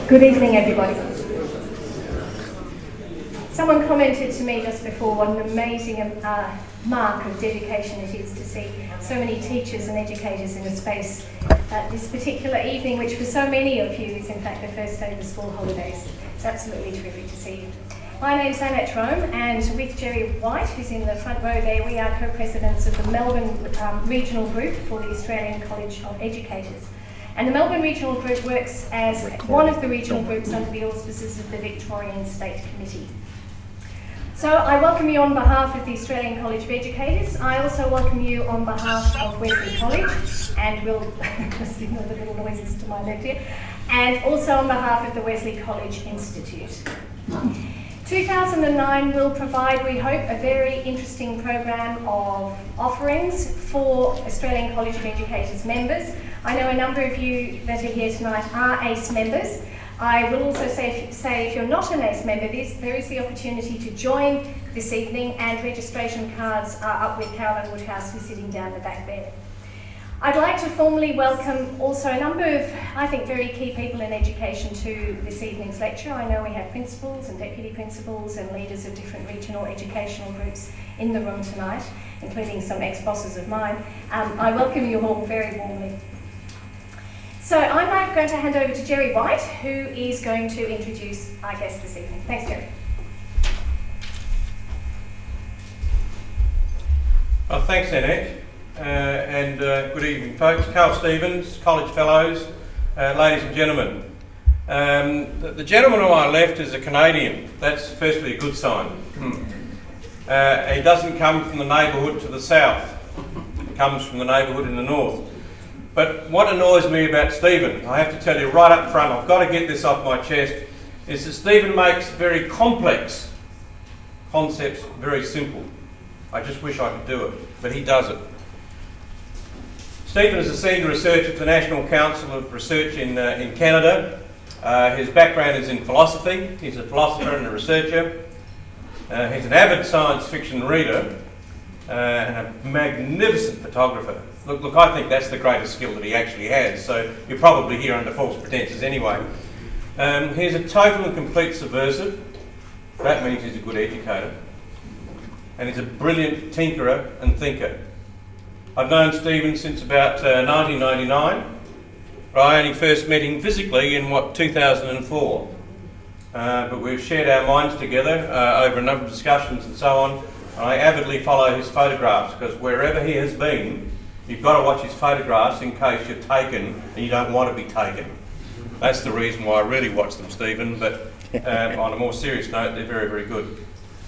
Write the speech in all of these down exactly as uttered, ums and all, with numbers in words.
Good evening, everybody. Someone commented to me just before what an amazing uh, mark of dedication it is to see so many teachers and educators in a space uh, this particular evening, which for so many of you is in fact the first day of the school holidays. It's absolutely terrific to see you. My name's Annette Rome, and with Jerry White, who's in the front row there, we are co-presidents of the Melbourne um, Regional Group for the Australian College of Educators. And the Melbourne Regional Group works as one of the regional groups under the auspices of the Victorian State Committee. So I welcome you on behalf of the Australian College of Educators. I also welcome you on behalf of Wesley College, and we'll just ignore the little noises to my left here, and also on behalf of the Wesley College Institute. two thousand nine will provide, we hope, a very interesting program of offerings for Australian College of Educators members. I know a number of you that are here tonight are A C E members. I will also say if, say if you're not an A C E member, there is the opportunity to join this evening, and registration cards are up with Carolyn Woodhouse, who's sitting down the back there. I'd like to formally welcome also a number of, I think, very key people in education to this evening's lecture. I know we have principals and deputy principals and leaders of different regional educational groups in the room tonight, including some ex-bosses of mine. Um, I welcome you all very warmly. So I'm now going to hand over to Jerry White, who is going to introduce our guest this evening. Thanks, Jerry. Well, thanks, Annette. Uh, and uh, good evening, folks. Carl Stevens, College Fellows, uh, ladies and gentlemen. Um, the, the gentleman on my left is a Canadian. That's firstly a good sign. uh, he doesn't come from the neighbourhood to the south. He comes from the neighbourhood in the north. But what annoys me about Stephen, I have to tell you right up front, I've got to get this off my chest, is that Stephen makes very complex concepts very simple. I just wish I could do it, but he does it. Stephen is a senior researcher at the National Council of Research in, uh, in Canada. Uh, his background is in philosophy. He's a philosopher and a researcher. Uh, he's an avid science fiction reader uh, and a magnificent photographer. Look, look, I think that's the greatest skill that he actually has, so you're probably here under false pretences anyway. Um, he's a total and complete subversive. That means he's a good educator. And he's a brilliant tinkerer and thinker. I've known Stephen since about uh, nineteen ninety-nine, but I only first met him physically in, what, two thousand four. Uh, but we've shared our minds together uh, over a number of discussions and so on. And I avidly follow his photographs, because wherever he has been, you've got to watch his photographs in case you're taken and you don't want to be taken. That's the reason why I really watch them, Stephen, but um, on a more serious note, they're very, very good.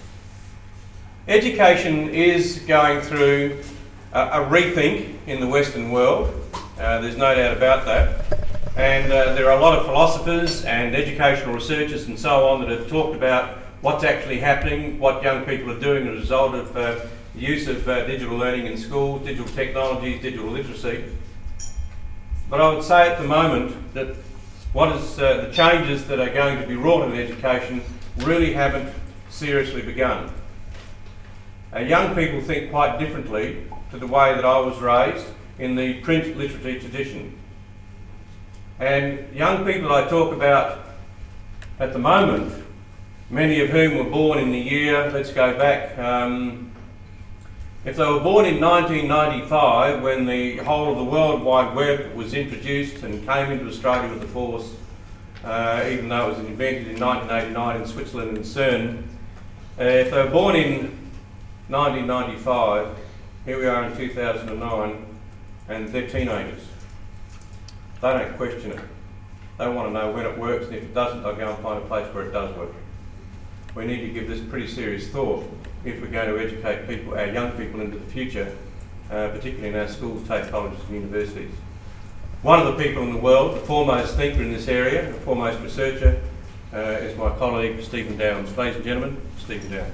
Education is going through a, a rethink in the Western world. Uh, there's no doubt about that. And uh, there are a lot of philosophers and educational researchers and so on that have talked about what's actually happening, what young people are doing as a result of uh, the use of uh, digital learning in schools, digital technologies, digital literacy. But I would say at the moment that what is uh, the changes that are going to be wrought in education really haven't seriously begun. Uh, young people think quite differently to the way that I was raised in the print literature tradition. And young people I talk about at the moment, many of whom were born in the year, let's go back, um, if they were born in nineteen ninety-five, when the whole of the World Wide Web was introduced and came into Australia with the force, uh, even though it was invented in nineteen eighty-nine in Switzerland and CERN, uh, if they were born in nineteen ninety-five, here we are in two thousand nine, and they're teenagers. They don't question it. They want to know when it works, and if it doesn't, they'll go and find a place where it does work. We need to give this pretty serious thought if we're going to educate people, our young people, into the future, uh, particularly in our schools, state colleges and universities. One of the people in the world, the foremost thinker in this area, the foremost researcher, uh, is my colleague Stephen Downes. Ladies and gentlemen, Stephen Downes.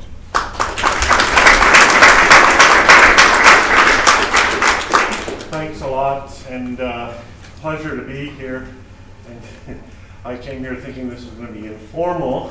Thanks a lot, and uh, pleasure to be here. And I came here thinking this was going to be informal,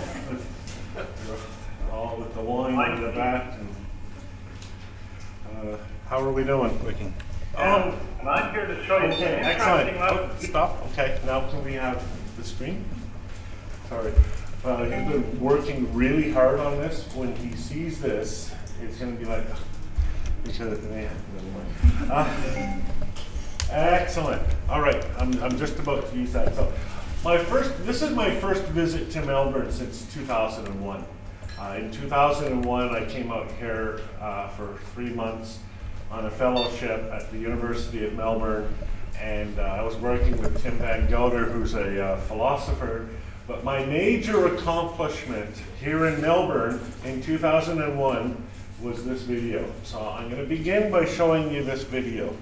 all with the wine in the back. And, uh, how are we doing? We can. Oh, and I'm here to show you okay, some excellent. interesting Oh, stop. Okay, now can we have the screen? sorry. Uh, he's been working really hard on this. When he sees this, it's going to be like, because, man, never mind. Uh, excellent. All right, I'm, I'm just about to use that. So, my first, this is my first visit to Melbourne since two thousand one. Uh, in two thousand one, I came out here uh, for three months on a fellowship at the University of Melbourne, and uh, I was working with Tim Van Gelder, who's a uh, philosopher. But my major accomplishment here in Melbourne in two thousand one was this video. So I'm going to begin by showing you this video.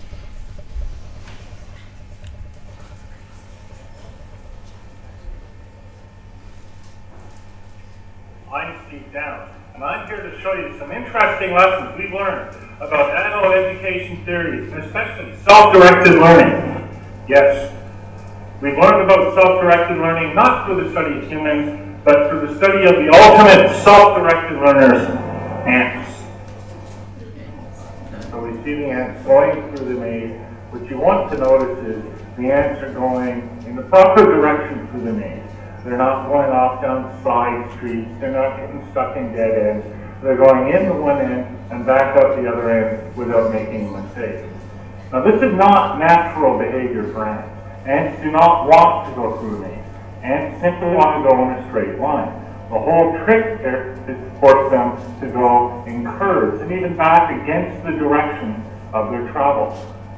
I'm Steve Downs, and I'm here to show you some interesting lessons we've learned about adult education theories, and especially self-directed learning. Yes. We've learned about self-directed learning not through the study of humans, but through the study of the ultimate self-directed learners, ants. So we see the ants going through the maze. What you want to notice is the ants are going in the proper direction through the maze. They're not going off down side streets. They're not getting stuck in dead ends. They're going in the one end and back out the other end without making a mistake. Now this is not natural behavior for ants. Ants do not want to go through a maze. Ants simply want to go in a straight line. The whole trick there is to force them to go in curves and even back against the direction of their travel.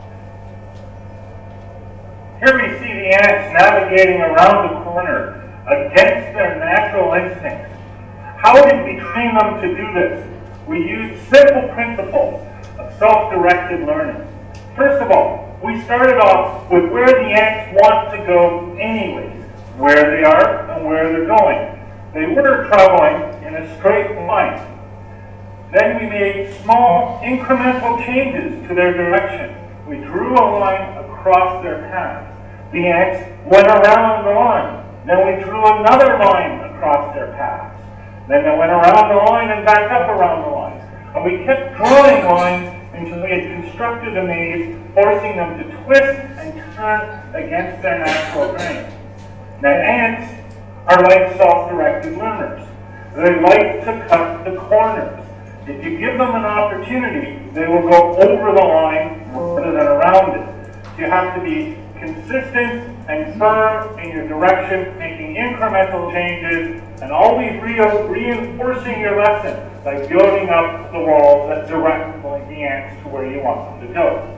Here we see the ants navigating around the corner against their natural instincts. How did we train them to do this? We used simple principles of self-directed learning. First of all, we started off with where the ants want to go anyways, where they are and where they're going. They were traveling in a straight line. Then we made small incremental changes to their direction. We drew a line across their path. The ants went around the line. Then we drew another line across their paths. Then they went around the line and back up around the line. And we kept drawing lines until we had constructed a maze, forcing them to twist and turn against their natural grain. Now, ants are like self-directed learners. They like to cut the corners. If you give them an opportunity, they will go over the line rather than around it. So you have to be consistent and firm in your direction, making incremental changes, and always re reinforcing your lesson by building up the walls that direct the ants to where you want them to go.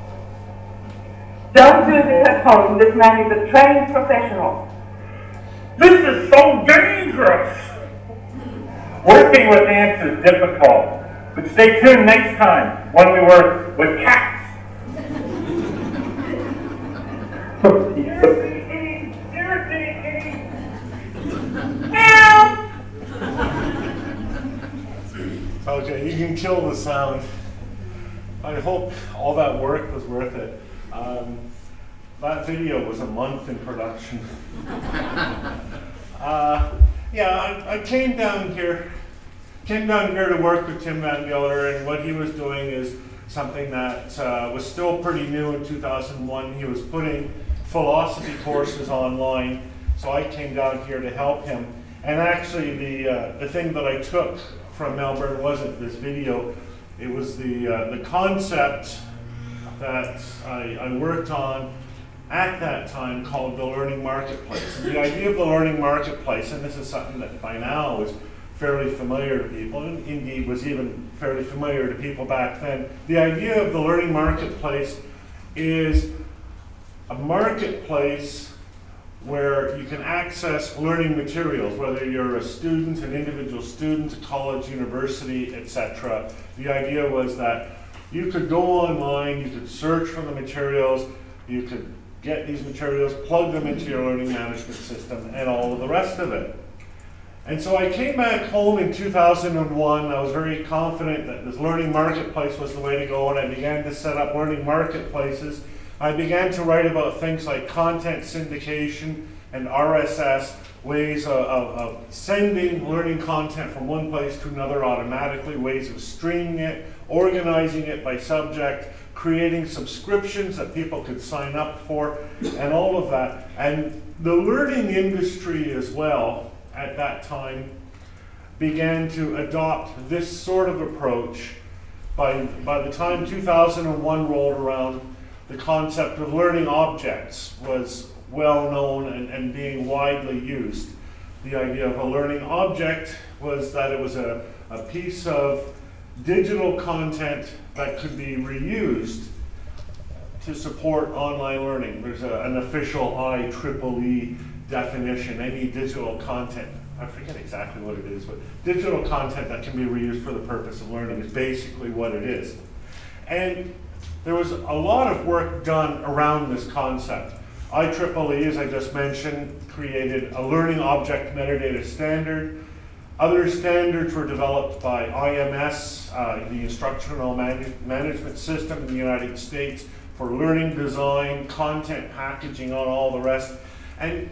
Don't do this at home. This man is a trained professional. This is so dangerous! Working with ants is difficult, but stay tuned next time when we work with cats. Irritating, irritating. Meow! Okay, you can kill the sound. I hope all that work was worth it. Um, that video was a month in production. uh, yeah, I, I came down here, came down here to work with Tim Van Gelder, and what he was doing is something that uh, was still pretty new in two thousand one. He was putting philosophy courses online, so I came down here to help him. And actually, the uh, the thing that I took from Melbourne wasn't this video. It was the uh, the concept that I, I worked on at that time called the learning marketplace. And the idea of the learning marketplace, and this is something that by now is fairly familiar to people, and indeed was even fairly familiar to people back then. The idea of the learning marketplace is a marketplace where you can access learning materials, whether you're a student, an individual student, a college, university, et cetera. The idea was that you could go online, you could search for the materials, you could get these materials, plug them into your learning management system, and all of the rest of it. And so I came back home in two thousand one. I was very confident that this learning marketplace was the way to go, and I began to set up learning marketplaces. I began to write about things like content syndication and R S S, ways of, of, of sending learning content from one place to another automatically, ways of streaming it, organizing it by subject, creating subscriptions that people could sign up for, and all of that. And the learning industry as well, at that time, began to adopt this sort of approach. By, by the time two thousand one rolled around, the concept of learning objects was well known and, and being widely used. The idea of a learning object was that it was a, a piece of digital content that could be reused to support online learning. There's a, an official I triple E definition, any digital content. I forget exactly what it is, but digital content that can be reused for the purpose of learning is basically what it is. And there was a lot of work done around this concept. I triple E, as I just mentioned, created a learning object metadata standard. Other standards were developed by I M S, uh, the Instructional Man- Management System in the United States, for learning design, content packaging, on all the rest. And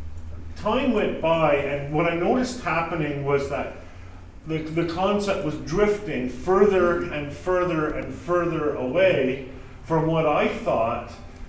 time went by, and what I noticed happening was that the, the concept was drifting further and further and further away from what I thought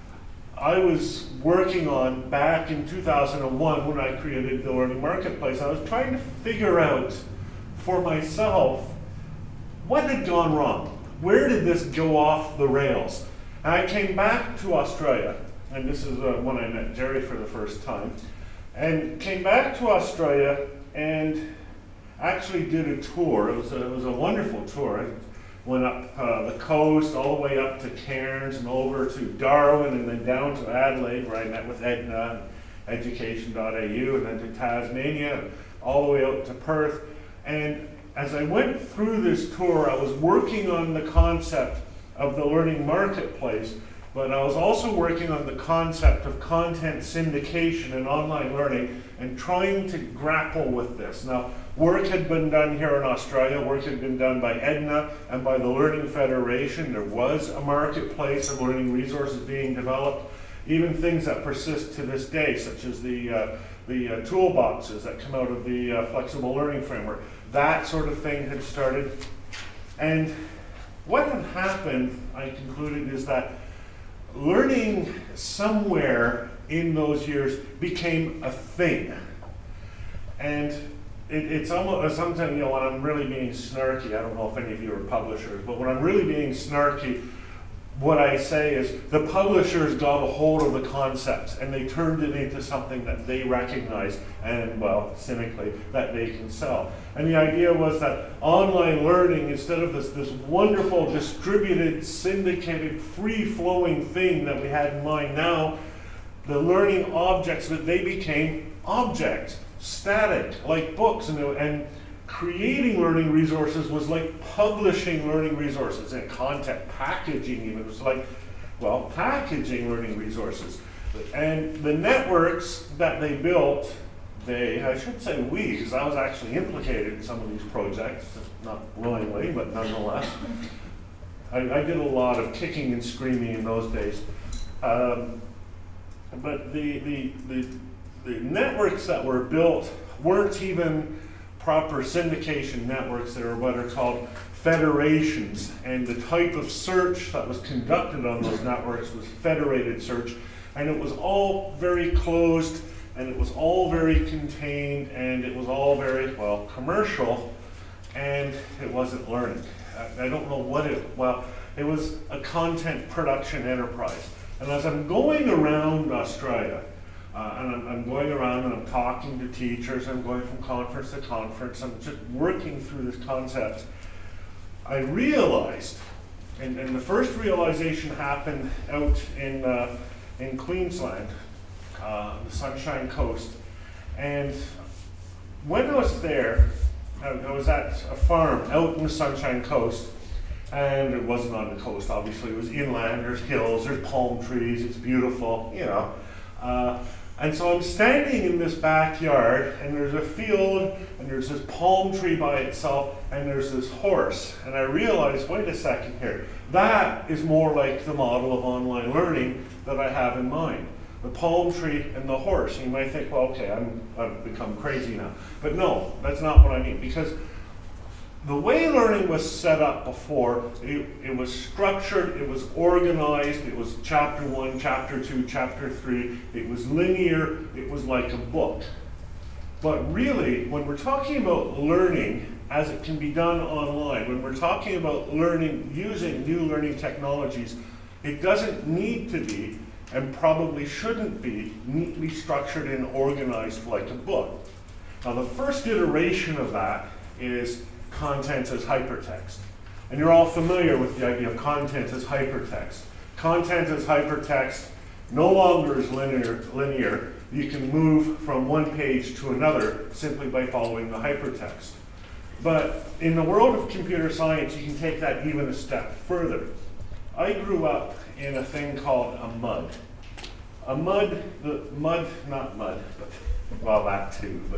I was working on back in two thousand one when I created the Learning Marketplace. I was trying to figure out for myself what had gone wrong. Where did this go off the rails? And I came back to Australia, and this is uh, when I met Jerry for the first time, and came back to Australia and actually did a tour. It was a, it was a wonderful tour. I went up uh, the coast, all the way up to Cairns and over to Darwin, and then down to Adelaide, where I met with Edna, education dot A U, and then to Tasmania, and all the way out to Perth. And as I went through this tour, I was working on the concept of the Learning Marketplace, but I was also working on the concept of content syndication and online learning, and trying to grapple with this. Now, work had been done here in Australia, work had been done by Edna and by the Learning Federation. There was a marketplace of learning resources being developed, even things that persist to this day, such as the, uh, the uh, toolboxes that come out of the uh, flexible learning framework. That sort of thing had started. And what had happened, I concluded, is that learning somewhere in those years became a thing. And it, it's almost sometimes, you know, when I'm really being snarky, I don't know if any of you are publishers, but when I'm really being snarky, what I say is the publishers got a hold of the concepts and they turned it into something that they recognize and, well, cynically, that they can sell. And the idea was that online learning, instead of this, this wonderful distributed, syndicated, free-flowing thing that we had in mind now, the learning objects, that they became objects, static, like books, and, and creating learning resources was like publishing learning resources, and content packaging even was like, well, packaging learning resources. And the networks that they built, they, I should say we, because I was actually implicated in some of these projects, not willingly, but nonetheless. I, I did a lot of kicking and screaming in those days. Um, but the, the, the, the networks that were built weren't even proper syndication networks. They were what are called federations, and the type of search that was conducted on those networks was federated search, and it was all very closed, and it was all very contained, and it was all very, well, commercial, and it wasn't learning. I, I don't know what it, well, it was a content production enterprise. And as I'm going around Australia, Uh, and I'm, I'm going around and I'm talking to teachers, I'm going from conference to conference, I'm just working through this concept, I realized, and, and the first realization happened out in, uh, in Queensland, uh, the Sunshine Coast, and when I was there, I, I was at a farm out in the Sunshine Coast, and it wasn't on the coast, obviously, it was inland, there's hills, there's palm trees, it's beautiful, you know. Uh, And so I'm standing in this backyard, and there's a field, and there's this palm tree by itself, and there's this horse. And I realized, wait a second here, that is more like the model of online learning that I have in mind. The palm tree and the horse. You might think, well, okay, I'm, I've become crazy now. But no, that's not what I mean. Because the way learning was set up before, it, it was structured, it was organized, it was chapter one, chapter two, chapter three, it was linear, it was like a book. But really, when we're talking about learning as it can be done online, when we're talking about learning using new learning technologies, it doesn't need to be, and probably shouldn't be, neatly structured and organized like a book. Now the first iteration of that is content as hypertext. And you're all familiar with the idea of content as hypertext. Content as hypertext no longer is linear, linear. You can move from one page to another simply by following the hypertext. But in the world of computer science, you can take that even a step further. I grew up in a thing called a MUD. A MUD, the MUD, not MUD, but, well, that too, but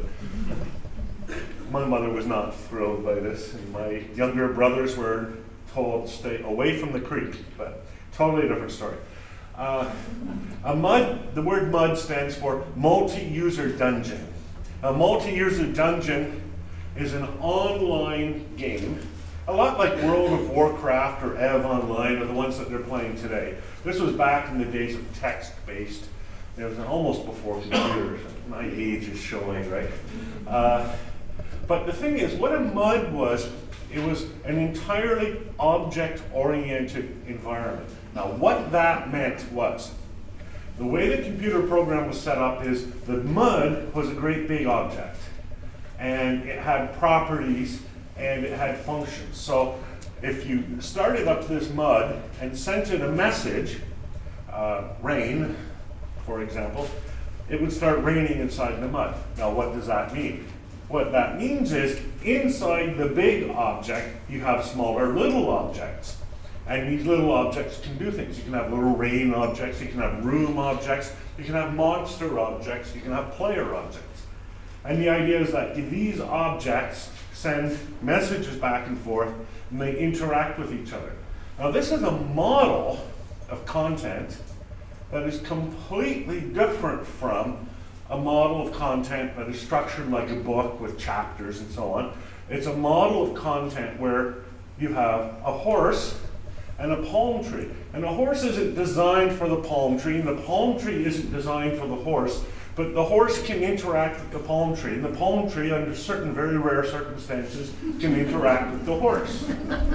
my mother was not thrilled by this, and my younger brothers were told to stay away from the creek, but totally different story. Uh, a MUD, the word MUD stands for multi-user dungeon. A multi-user dungeon is an online game, a lot like World of Warcraft or EVE Online, or the ones that they're playing today. This was back in the days of text-based. It was almost before computers. My age is showing, right? Uh, but the thing is, what a MUD was, it was an entirely object-oriented environment. Now, what that meant was, the way the computer program was set up is the MUD was a great big object. And it had properties and it had functions. So if you started up this MUD and sent it a message, uh, rain, for example, it would start raining inside the MUD. Now what does that mean? What that means is inside the big object, you have smaller little objects. And these little objects can do things. You can have little rain objects, you can have room objects, you can have monster objects, you can have player objects. And the idea is that these objects send messages back and forth, and they interact with each other. Now this is a model of content that is completely different from a model of content that is structured like a book with chapters and so on. It's a model of content where you have a horse and a palm tree. And the horse isn't designed for the palm tree, and the palm tree isn't designed for the horse. But the horse can interact with the palm tree, and the palm tree, under certain very rare circumstances, can interact with the horse,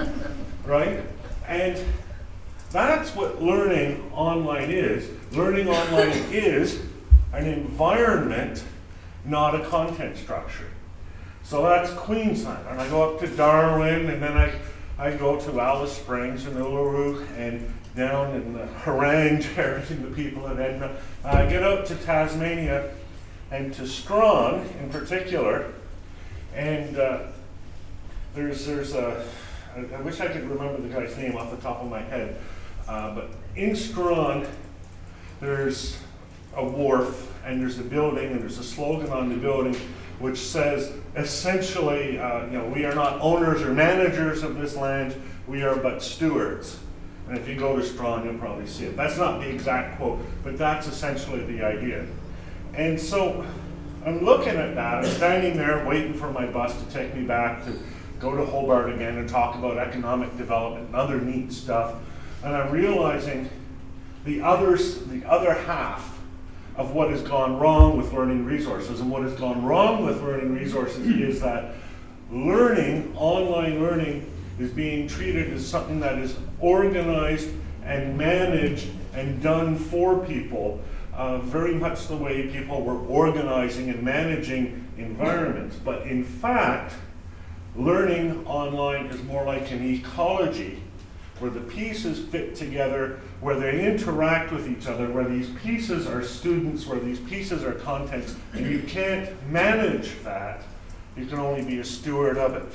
right? And that's what learning online is. Learning online is an environment, not a content structure. So that's Queensland, and I go up to Darwin, and then I, I go to Alice Springs and Uluru, and down in the Harangue, cherishing the people of Edna. I uh, get out to Tasmania and to Strawn in particular, and uh, there's there's a, I, I wish I could remember the guy's name off the top of my head, uh, but in Strawn there's a wharf and there's a building and there's a slogan on the building which says essentially, uh, you know, we are not owners or managers of this land, we are but stewards. And if you go to Strawn, you'll probably see it. That's not the exact quote, but that's essentially the idea. And so I'm looking at that, I'm standing there waiting for my bus to take me back to go to Hobart again and talk about economic development and other neat stuff. And I'm realizing the others, the other half of what has gone wrong with learning resources. And what has gone wrong with learning resources is that learning, online learning, is being treated as something that is organized and managed and done for people, uh, very much the way people were organizing and managing environments. But in fact, learning online is more like an ecology, where the pieces fit together, where they interact with each other, where these pieces are students, where these pieces are contents, and you can't manage that. You can only be a steward of it.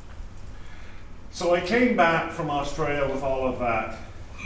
So I came back from Australia with all of that.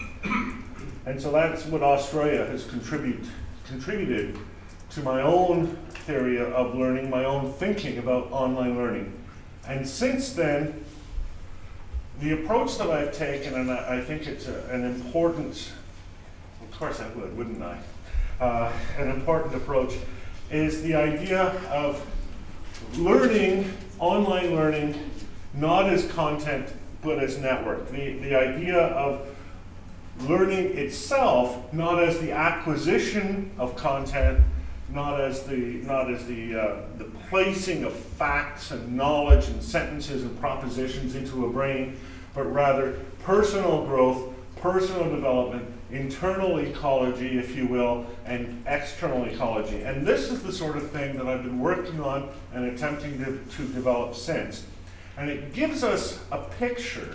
And so that's what Australia has contribute, contributed to my own theory of learning, my own thinking about online learning. And since then, the approach that I've taken, and I, I think it's a, an important, of course I would, wouldn't I? Uh, an important approach is the idea of learning, online learning, not as content, but as network. The, the idea of learning itself, not as the acquisition of content, not as the, not as the, uh, the placing of facts and knowledge and sentences and propositions into a brain, but rather personal growth, personal development, internal ecology, if you will, and external ecology. And this is the sort of thing that I've been working on and attempting to, to develop since. And it gives us a picture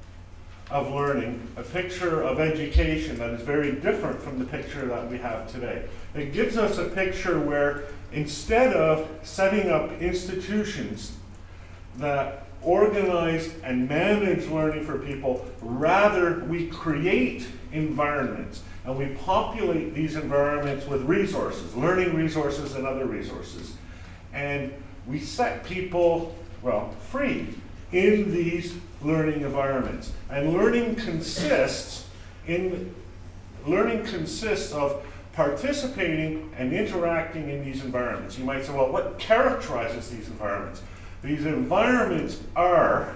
of learning, a picture of education that is very different from the picture that we have today. It gives us a picture where instead of setting up institutions that organize and manage learning for people, rather we create environments and we populate these environments with resources, learning resources and other resources. And we set people, well, free in these learning environments. And learning consists in learning consists of participating and interacting in these environments. You might say, well, what characterizes these environments? These environments are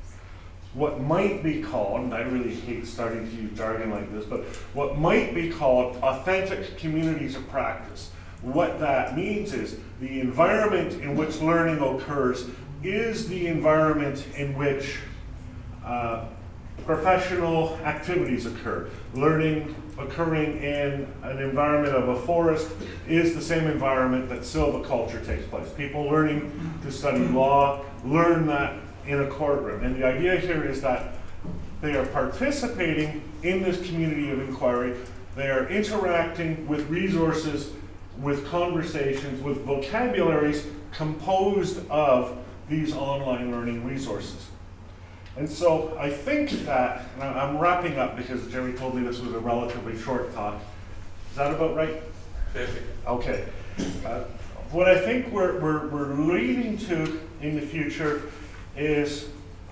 what might be called, and I really hate starting to use jargon like this, but what might be called authentic communities of practice. What that means is the environment in which learning occurs is the environment in which uh, professional activities occur. Learning occurring in an environment of a forest is the same environment that silviculture takes place. People learning to study law learn that in a courtroom. And the idea here is that they are participating in this community of inquiry. They are interacting with resources, with conversations, with vocabularies composed of these online learning resources. And so I think that, and I'm wrapping up because Jerry told me this was a relatively short talk. Is that about right? Perfect. Okay. Uh, what I think we're, we're, we're leading to in the future is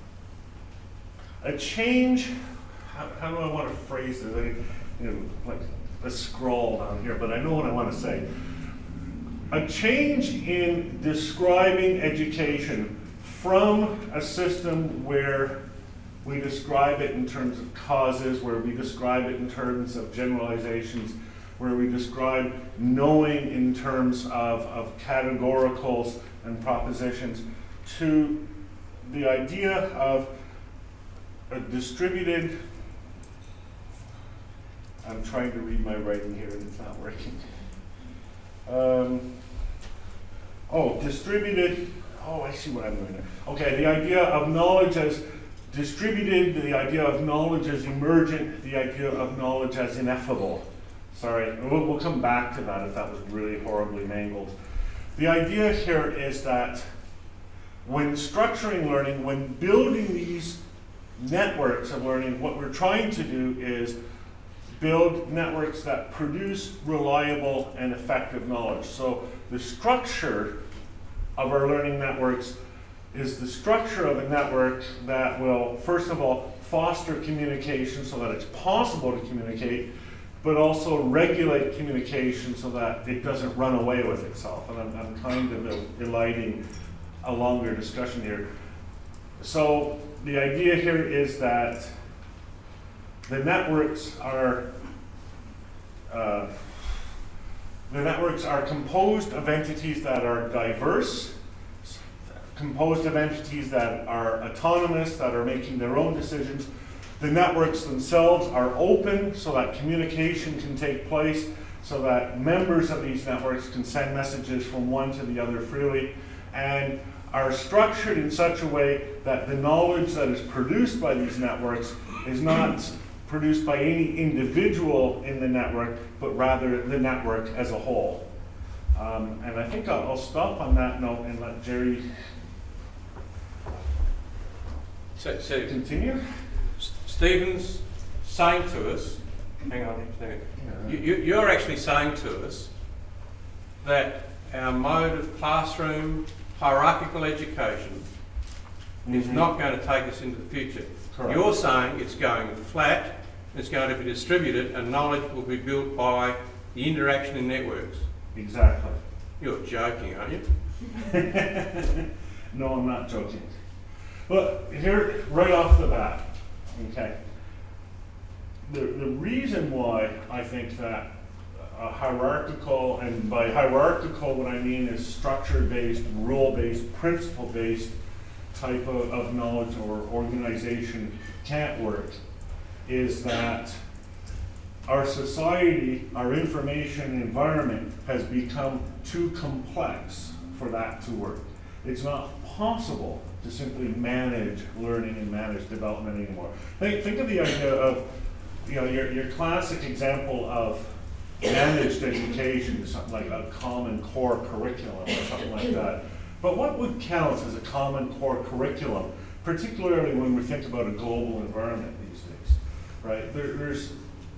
a change. How, how do I want to phrase this? I, you know, like a scroll down here, but I know what I want to say. A change in describing education from a system where we describe it in terms of causes, where we describe it in terms of generalizations, where we describe knowing in terms of, of categoricals and propositions, to the idea of a distributed, I'm trying to read my writing here and it's not working. Um, oh, distributed, oh, I see what I'm doing there. Okay, the idea of knowledge as distributed, the idea of knowledge as emergent, the idea of knowledge as ineffable. Sorry, we'll, we'll come back to that if that was really horribly mangled. The idea here is that when structuring learning, when building these networks of learning, what we're trying to do is build networks that produce reliable and effective knowledge. So the structure of our learning networks is the structure of a network that will, first of all, foster communication so that it's possible to communicate, but also regulate communication so that it doesn't run away with itself. And I'm, I'm kind of eliding a longer discussion here. So the idea here is that the networks are uh, the networks are composed of entities that are diverse, composed of entities that are autonomous, that are making their own decisions. The networks themselves are open so that communication can take place, so that members of these networks can send messages from one to the other freely, and are structured in such a way that the knowledge that is produced by these networks is not produced by any individual in the network, but rather the network as a whole. Um, and I think I'll, I'll stop on that note and let Jerry So, so continue. Stephen's saying to us, hang on, Stephen, you, you, you're actually saying to us that our mode of classroom hierarchical education mm-hmm. is not going to take us into the future. Correct. You're saying it's going flat, it's going to be distributed, and knowledge will be built by the interaction in networks. But here, right off the bat, okay, the, the reason why I think that a hierarchical, and by hierarchical what I mean is structure-based, rule-based, principle-based type of, of knowledge or organization can't work, is that our society, our information environment has become too complex for that to work. It's not possible to simply manage learning and manage development anymore. Think, think of the idea of, you know, your, your classic example of managed education, something like a common core curriculum or something like that. But what would count as a common core curriculum, particularly when we think about a global environment these days, right? There, there's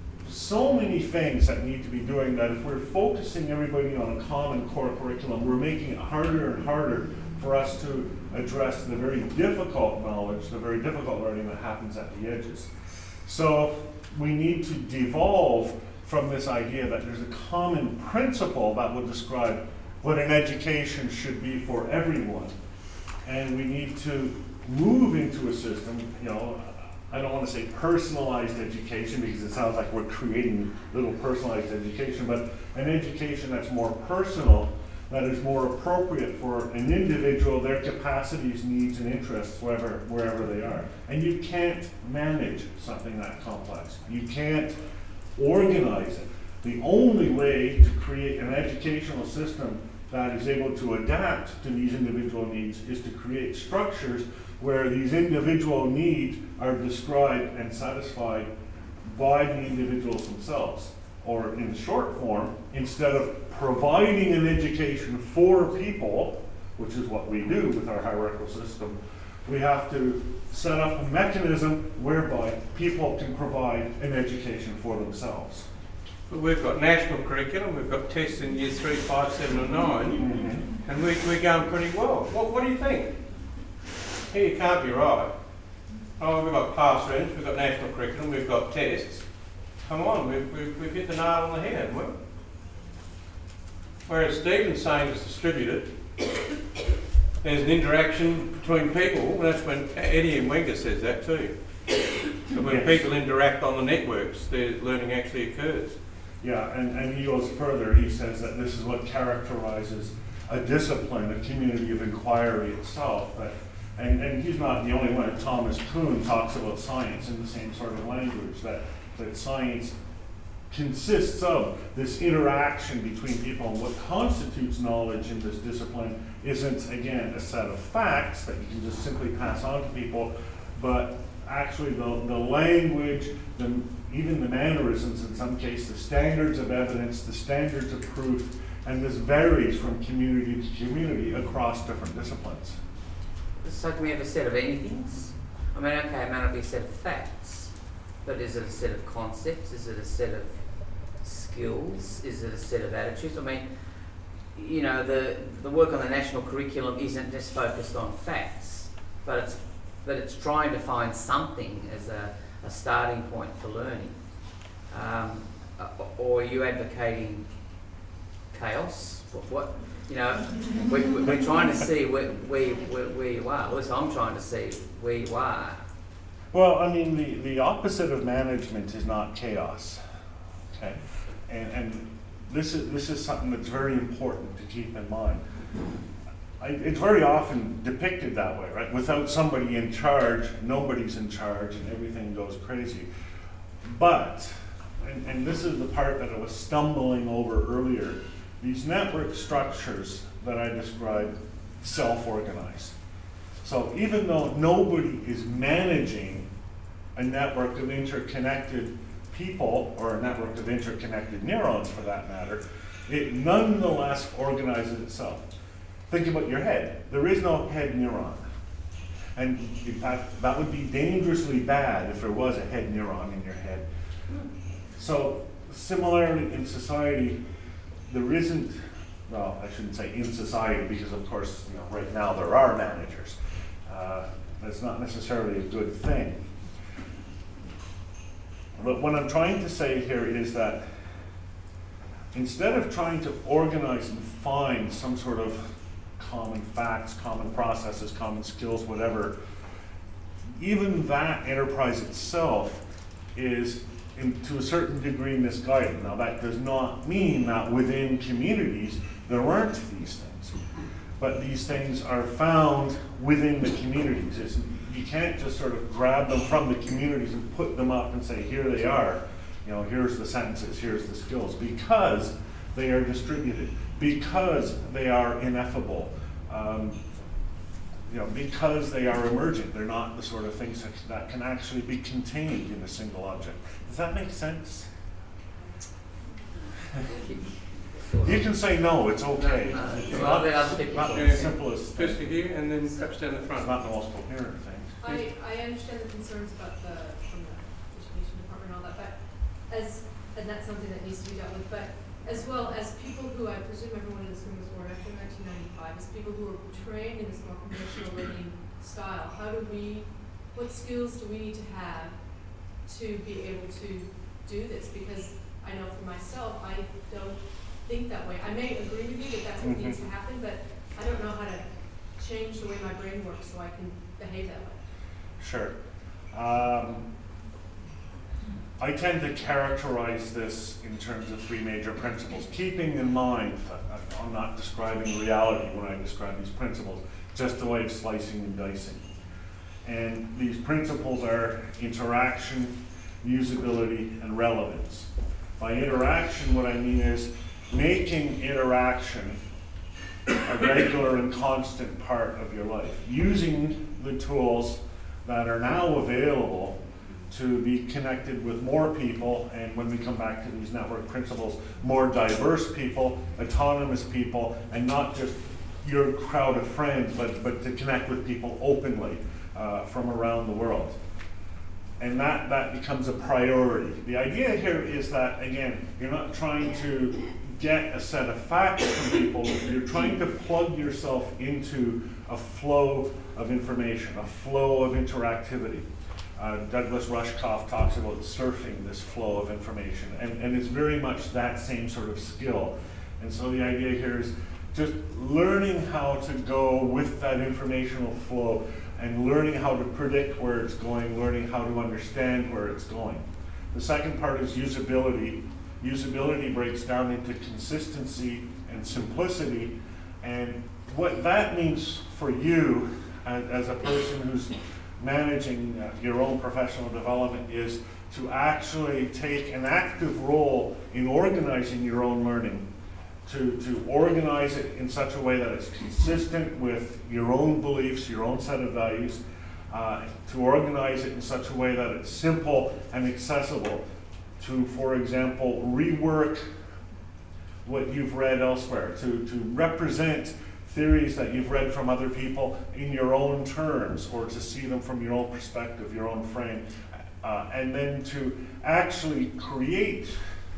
so many things that need to be doing that if we're focusing everybody on a common core curriculum, we're making it harder and harder for us to address the very difficult knowledge, the very difficult learning that happens at the edges. So we need to devolve from this idea that there's a common principle that would describe what an education should be for everyone. And we need to move into a system, you know, I don't want to say personalized education because it sounds like we're creating little personalized education, but an education that's more personal, that is more appropriate for an individual, their capacities, needs, and interests, wherever, wherever they are. And you can't manage something that complex. You can't organize it. The only way to create an educational system that is able to adapt to these individual needs is to create structures where these individual needs are described and satisfied by the individuals themselves. Or in short form, instead of providing an education for people, which is what we do with our hierarchical system, we have to set up a mechanism whereby people can provide an education for themselves. But we've got national curriculum, we've got tests in year three, five, seven, and nine, mm-hmm. and we, we're going pretty well. What, what do you think? Here you can't be right. Oh, we've got classrooms, we've got national curriculum, we've got tests. Come on, we've, we've, we've hit the nail on the head, haven't we? Whereas Stephen's saying it's distributed, there's an interaction between people, that's when Eddie and Wenger says that too. So when yes. people interact on the networks, their learning actually occurs. Yeah, and, and he goes further, he says that this is what characterizes a discipline, a community of inquiry itself. That, and, and he's not the only one. Thomas Kuhn talks about science in the same sort of language, that, that science consists of this interaction between people, and what constitutes knowledge in this discipline isn't, again, a set of facts that you can just simply pass on to people, but actually the, the language, the, even the mannerisms in some cases, the standards of evidence, the standards of proof, and this varies from community to community across different disciplines. So can we have a set of anythings? I mean, okay, it may not be a set of facts, but is it a set of concepts? Is it a set of skills? Is it a set of attitudes? I mean, you know, the, the work on the national curriculum isn't just focused on facts, but it's but it's trying to find something as a, a starting point for learning. Um, or are you advocating chaos? What, what you know, we, we're trying to see where, where, where, where you are. At least I'm trying to see where you are. Well, I mean, the, the opposite of management is not chaos, okay? And, and this is this is something that's very important to keep in mind. I, it's very often depicted that way, right? Without somebody in charge, nobody's in charge, and everything goes crazy. But, and, and this is the part that I was stumbling over earlier, these network structures that I described self-organize. So even though nobody is managing a network of interconnected people, or a network of interconnected neurons for that matter, it nonetheless organizes itself. Think about your head. There is no head neuron. And in fact, that would be dangerously bad if there was a head neuron in your head. So similarly in society, there isn't, well, I shouldn't say in society, because of course, you know, right now there are managers. Uh, that's not necessarily a good thing. But what I'm trying to say here is that instead of trying to organize and find some sort of common facts, common processes, common skills, whatever, even that enterprise itself is, in, to a certain degree, misguided. Now, that does not mean that within communities there aren't these things, but these things are found within the communities. It's, you can't just sort of grab them from the communities and put them up and say, here they are, you know, here's the sentences, here's the skills, because they are distributed, because they are ineffable, um, you know, because they are emergent. They're not the sort of things that, that can actually be contained in a single object. Does that make sense? You can say no, it's okay. No, no, It's well, not, the other people not don't. the simplest thing. Firstly here, and then perhaps down the It's front. not the most coherent thing. I, I understand the concerns about the, from the education department and all that, but as, and that's something that needs to be dealt with, but as well as people who, I presume everyone in this room was born after nineteen ninety-five, as people who are trained in this more conventional learning style, how do we, what skills do we need to have to be able to do this? Because I know for myself, I don't think that way. I may agree with you that that's what Mhm. needs to happen, but I don't know how to change the way my brain works so I can behave that way. Sure. Um, I tend to characterize this in terms of three major principles, keeping in mind that I'm not describing reality when I describe these principles, just a way of slicing and dicing. And these principles are interaction, usability, and relevance. By interaction, what I mean is making interaction a regular and constant part of your life, using the tools that are now available to be connected with more people, and when we come back to these network principles, more diverse people, autonomous people, and not just your crowd of friends, but, but to connect with people openly uh, from around the world. And that, that becomes a priority. The idea here is that, again, you're not trying to get a set of facts from people, you're trying to plug yourself into a flow of information, a flow of interactivity. Uh, Douglas Rushkoff talks about surfing this flow of information, and, and it's very much that same sort of skill. And so the idea here is just learning how to go with that informational flow and learning how to predict where it's going, learning how to understand where it's going. The second part is usability. Usability breaks down into consistency and simplicity, and what that means for you as, as a person who's managing uh, your own professional development is to actually take an active role in organizing your own learning, to, to organize it in such a way that it's consistent with your own beliefs, your own set of values, uh, to organize it in such a way that it's simple and accessible, to, for example, rework what you've read elsewhere, to, to represent theories that you've read from other people in your own terms, or to see them from your own perspective, your own frame, uh, and then to actually create,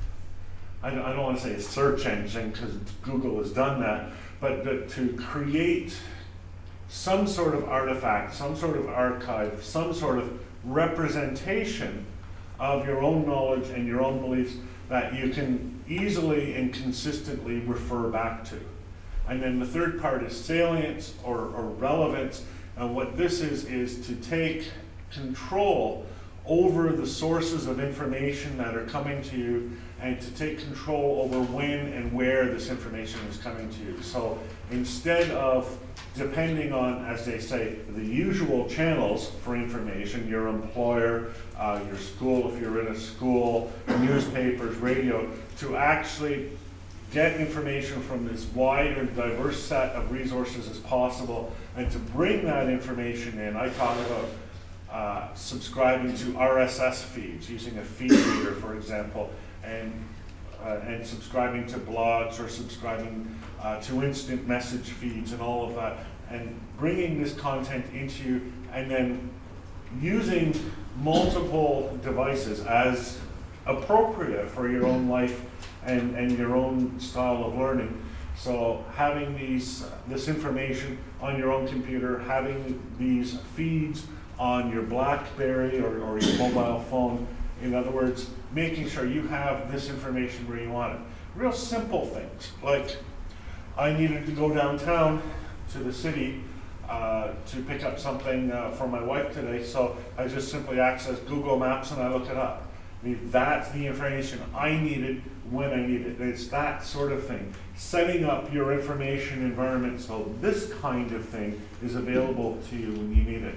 I don't, I don't want to say a search engine because Google has done that, but, but to create some sort of artifact, some sort of archive, some sort of representation of your own knowledge and your own beliefs that you can easily and consistently refer back to. And then the third part is salience or, or relevance. And what this is, is to take control over the sources of information that are coming to you, and to take control over when and where this information is coming to you. So instead of depending on, as they say, the usual channels for information, your employer, uh, your school if you're in a school, newspapers, radio, to actually get information from as wide and diverse set of resources as possible, and to bring that information in. I talk about uh, subscribing to R S S feeds, using a feed reader, for example, and uh, and subscribing to blogs, or subscribing uh, to instant message feeds and all of that, and bringing this content into you, and then using multiple devices as appropriate for your own life and, and your own style of learning. So having these, uh, this information on your own computer, having these feeds on your BlackBerry or, or your mobile phone, in other words, making sure you have this information where you want it. Real simple things, like I needed to go downtown to the city uh, to pick up something uh, for my wife today, so I just simply access Google Maps and I look it up. I mean, that's the information I needed when I needed it. It's that sort of thing. Setting up your information environment so this kind of thing is available to you when you need it.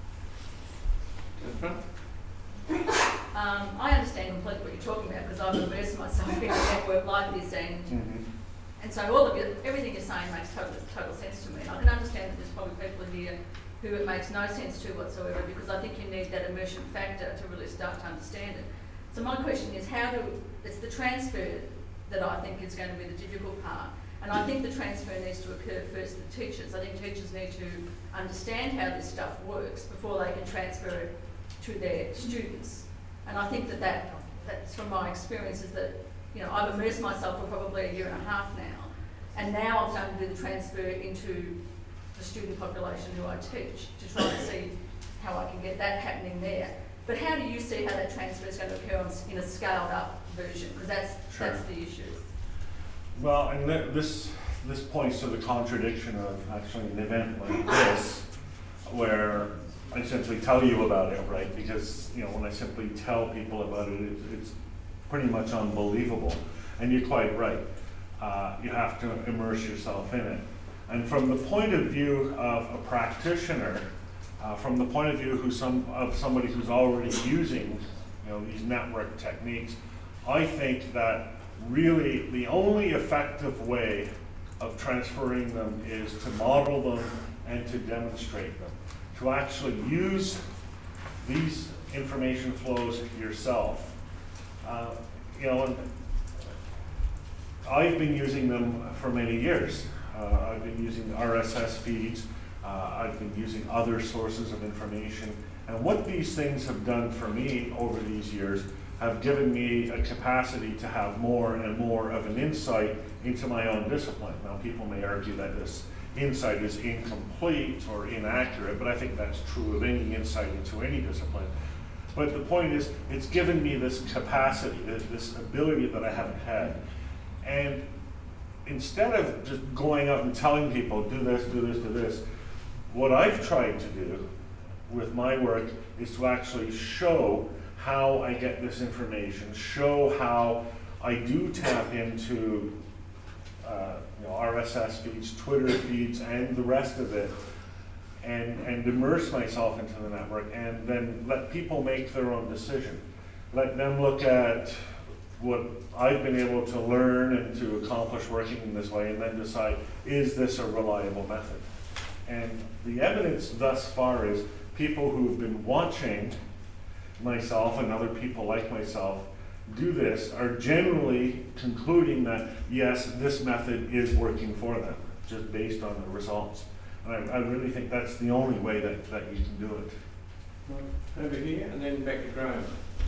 Um, I understand completely what you're talking about because I've immersed myself in a network like this, and Mm-hmm. and so all of it, everything you're saying makes total total sense to me. And I can understand that there's probably people here who it makes no sense to whatsoever, because I think you need that immersion factor to really start to understand it. So my question is, how do it's the transfer that I think is going to be the difficult part. And I think the transfer needs to occur first with teachers. I think teachers need to understand how this stuff works before they can transfer it to their students. And I think that, that that's from my experience is that, you know, I've immersed myself for probably a year and a half now. And now I'm starting to do the transfer into the student population who I teach to try and see how I can get that happening there. But how do you see how that transfer is going to occur on, in a scaled up version? Because that's, Sure. that's the issue. Well, and th- this this points to the contradiction of actually an event like this, where I simply tell you about it, right? Because, you know, when I simply tell people about it, it it's pretty much unbelievable. And you're quite right. Uh, you have to immerse yourself in it. And from the point of view of a practitioner, uh, from the point of view who some of somebody who's already using, you know, these network techniques, I think that really the only effective way of transferring them is to model them and to demonstrate them. To actually use these information flows yourself. Uh, you know, and I've been using them for many years. Uh, I've been using R S S feeds. Uh, I've been using other sources of information. And what these things have done for me over these years have given me a capacity to have more and more of an insight into my own discipline. Now, people may argue that this insight is incomplete or inaccurate, but I think that's true of any insight into any discipline. But the point is, it's given me this capacity, this, this ability that I haven't had. And instead of just going out and telling people, do this, do this, do this, what I've tried to do with my work is to actually show how I get this information, show how I do tap into uh, you know, R S S feeds, Twitter feeds, and the rest of it, and, and immerse myself into the network, and then let people make their own decision. Let them look at what I've been able to learn and to accomplish working in this way, and then decide, is this a reliable method? And the evidence thus far is people who've been watching myself and other people like myself do this are generally concluding that, yes, this method is working for them, just based on the results. And I, I really think that's the only way that, that you can do it. Over here, and then back to Graham.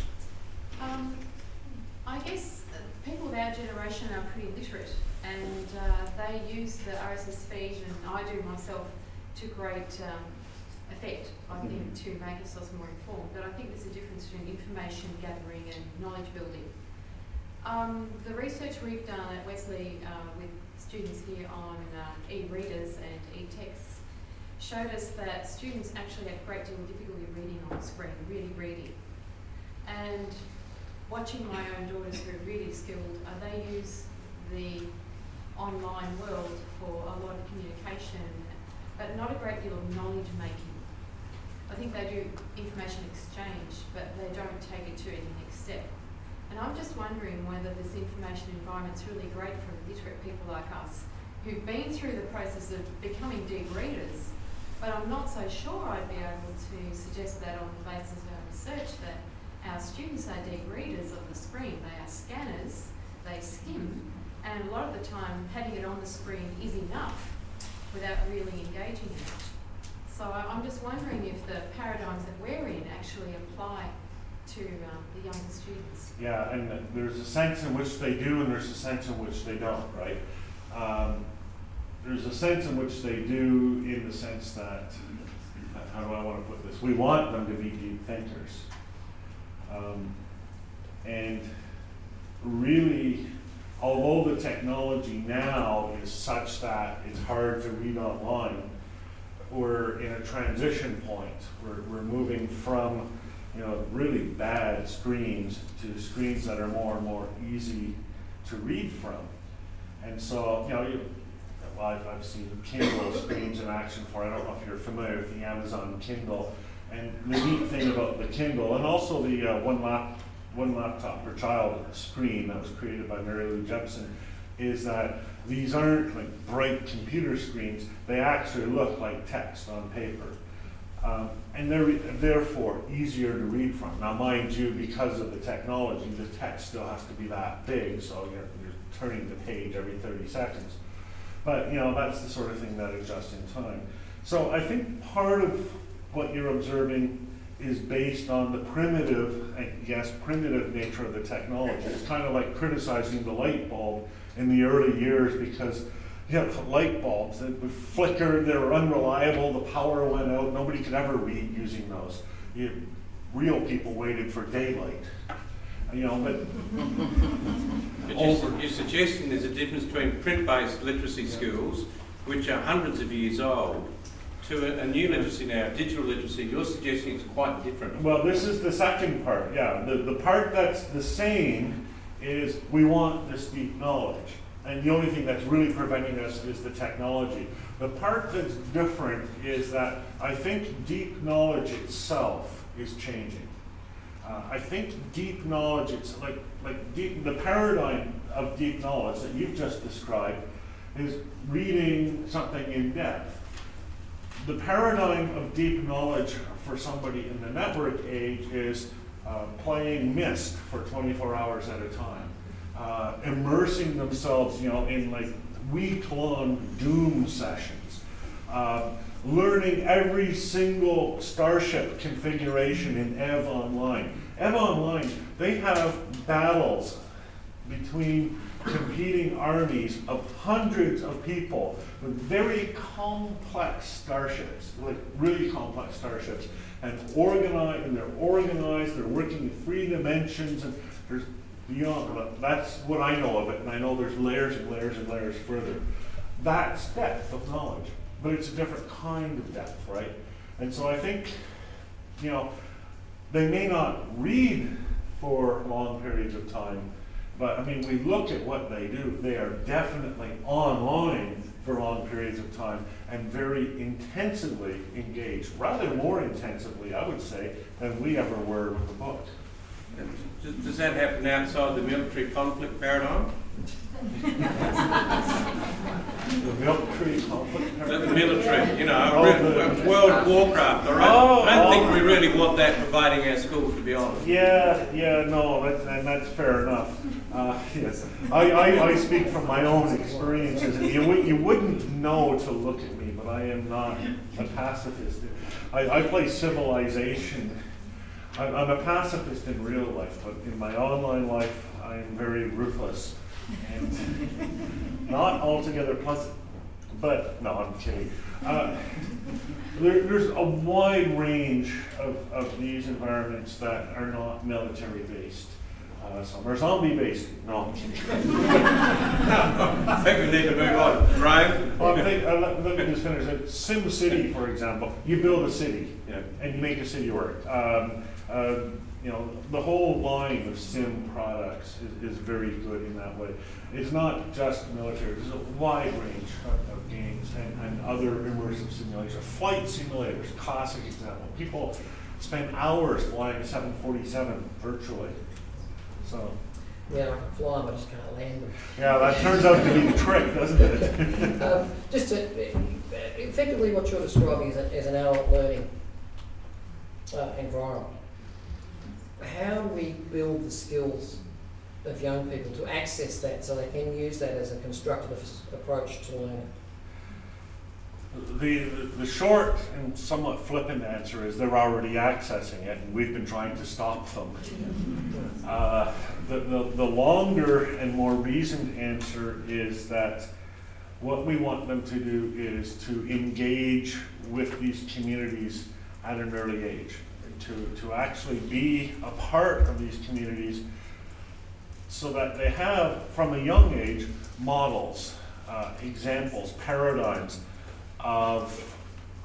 Um, I guess uh, people of our generation are pretty literate, and uh, they use the R S S feed, and I do myself, to great um, effect, I think, to make ourselves more informed. But I think there's a difference between information gathering and knowledge building. Um, the research we've done at Wesley uh, with students here on uh, e-readers and e-texts showed us that students actually have a great deal of difficulty reading on the screen, really reading. And watching my own daughters who are really skilled, uh, they use the online world for a lot of communication, but not a great deal of knowledge making. I think they do information exchange, but they don't take it to any next step. And I'm just wondering whether this information environment's really great for literate people like us, who've been through the process of becoming deep readers, but I'm not so sure I'd be able to suggest that on the basis of our research that our students are deep readers of the screen. They are scanners, they skim, and a lot of the time having it on the screen is enough without really engaging in it. So I'm just wondering if the paradigms that we're in actually apply to um, the younger students. Yeah, and there's a sense in which they do, and there's a sense in which they don't, right? Um, there's a sense in which they do in the sense that, how do I want to put this? We want them to be deep thinkers. Um, and really, although the technology now is such that it's hard to read online, we're in a transition point. We're, we're moving from, you know, really bad screens to screens that are more and more easy to read from. And so, you know, you, well, I've, I've seen Kindle screens in action for, I don't know if you're familiar with the Amazon Kindle. And the neat thing about the Kindle, and also the uh, one, lap, one laptop per child screen that was created by Mary Lou Jepson, is that these aren't like bright computer screens, they actually look like text on paper. Um, and they're therefore easier to read from. Now mind you, because of the technology, the text still has to be that big, so you're, you're turning the page every thirty seconds. But you know, that's the sort of thing that adjusts in time. So I think part of what you're observing is based on the primitive, I guess, primitive nature of the technology. It's kind of like criticizing the light bulb in the early years because you know, light bulbs that flickered, they were unreliable, the power went out, nobody could ever read using those. You, real people waited for daylight. You know, but, but you're, you're suggesting there's a difference between print-based literacy skills, which are hundreds of years old, to a, a new literacy now, digital literacy. You're suggesting it's quite different. Well, this is the second part, yeah. The, the part that's the same is we want this deep knowledge. And the only thing that's really preventing us is the technology. The part that's different is that I think deep knowledge itself is changing. Uh, I think deep knowledge, it's like, like deep, the paradigm of deep knowledge that you've just described is reading something in depth. The paradigm of deep knowledge for somebody in the network age is uh, playing Myst for twenty-four hours at a time. Uh, immersing themselves, you know, in like week-long Doom sessions, uh, learning every single Starship configuration in EVE Online. EVE Online, they have battles between competing armies of hundreds of people with very complex starships, like really complex starships, and organized, and they're organized, they're working in three dimensions, and there's beyond, that's what I know of it, and I know there's layers and layers and layers further. That's depth of knowledge, but it's a different kind of depth, right? And so I think, you know, they may not read for long periods of time, but I mean, we look at what they do, they are definitely online for long periods of time and very intensively engaged, rather more intensively, I would say, than we ever were with the book. Does, does that happen outside the military conflict paradigm? The military conflict paradigm? The military, you know, oh, the, World of Warcraft, all right? Oh, I don't oh. think we really want that pervading our schools, to be honest. Yeah, yeah, no, that, and that's fair enough. Uh, yes, I, I, I speak from my own experiences, and you, you wouldn't know to look at me, but I am not a pacifist. I, I play Civilization. I'm, I'm a pacifist in real life, but in my online life, I am very ruthless and not altogether pleasant. But, no, I'm kidding. Uh, there, there's a wide range of, of these environments that are not military-based. Uh, some are zombie-based. No, I'm kidding. I think we need to move on. Ryan? Well, I think, uh, let, let me just finish it. Sim City, for example, you build a city, yeah, and you make a city work. Um, uh, you know, the whole line of sim products is, is very good in that way. It's not just military, there's a wide range of, of games and, and other immersive simulators. Flight simulators, classic example. People spend hours flying a seven forty-seven virtually. So, yeah, I can fly them, I just can't land them. Yeah, that turns out to be the trick, doesn't it? um, just to, effectively what you're describing is, a, is an adult learning uh, environment. How do we build the skills of young people to access that so they can use that as a constructive approach to learning? The, the short and somewhat flippant answer is they're already accessing it, and we've been trying to stop them. Uh, the, the, the longer and more reasoned answer is that what we want them to do is to engage with these communities at an early age, to, to actually be a part of these communities so that they have, from a young age, models, uh, examples, paradigms of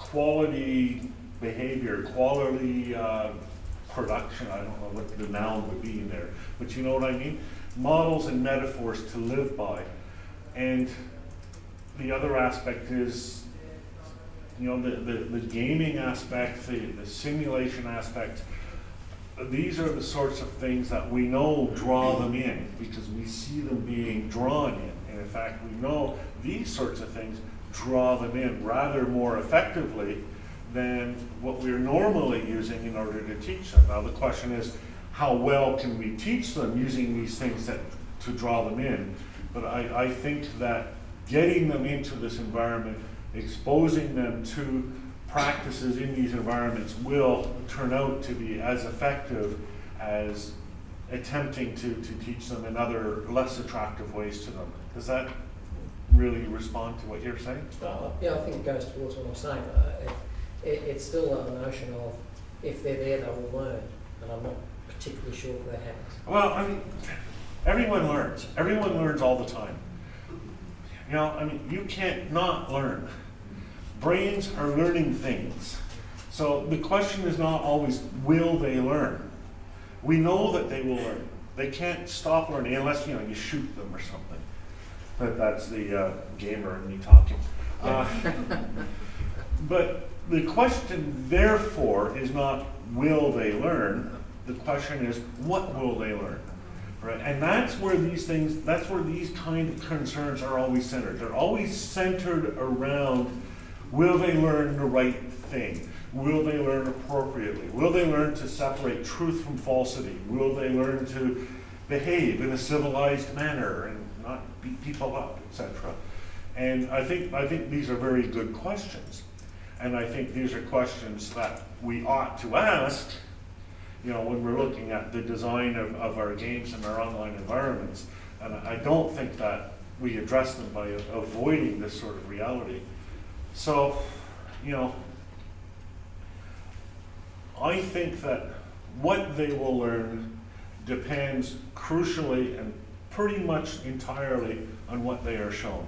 quality behavior, quality uh, production, I don't know what the noun would be in there, but you know what I mean? Models and metaphors to live by. And the other aspect is, you know, the, the, the gaming aspect, the, the simulation aspect. These are the sorts of things that we know draw them in because we see them being drawn in. And in fact, we know these sorts of things draw them in rather more effectively than what we're normally using in order to teach them. Now the question is, how well can we teach them using these things that, to draw them in? But I, I think that getting them into this environment, exposing them to practices in these environments will turn out to be as effective as attempting to, to teach them in other less attractive ways to them. Does that really respond to what you're saying? Uh, yeah, I think it goes towards what I'm saying. Uh, it, it, it's still a notion of if they're there, they will learn, and I'm not particularly sure if that happens. Well, I mean, everyone learns. Everyone learns all the time. You know, I mean, you can't not learn. Brains are learning things. So the question is not always, will they learn? We know that they will learn. They can't stop learning unless, you know, you shoot them or something. But that's the uh, gamer in me talking. Uh, but the question, therefore, is not, will they learn? The question is, what will they learn? Right? And that's where these things, that's where these kind of concerns are always centered. They're always centered around, will they learn the right thing? Will they learn appropriately? Will they learn to separate truth from falsity? Will they learn to behave in a civilized manner and not beat people up, et cetera? And I think I think these are very good questions. And I think these are questions that we ought to ask, you know, when we're looking at the design of, of our games and our online environments. And I don't think that we address them by avoiding this sort of reality. So, you know, I think that what they will learn depends crucially and pretty much entirely on what they are shown.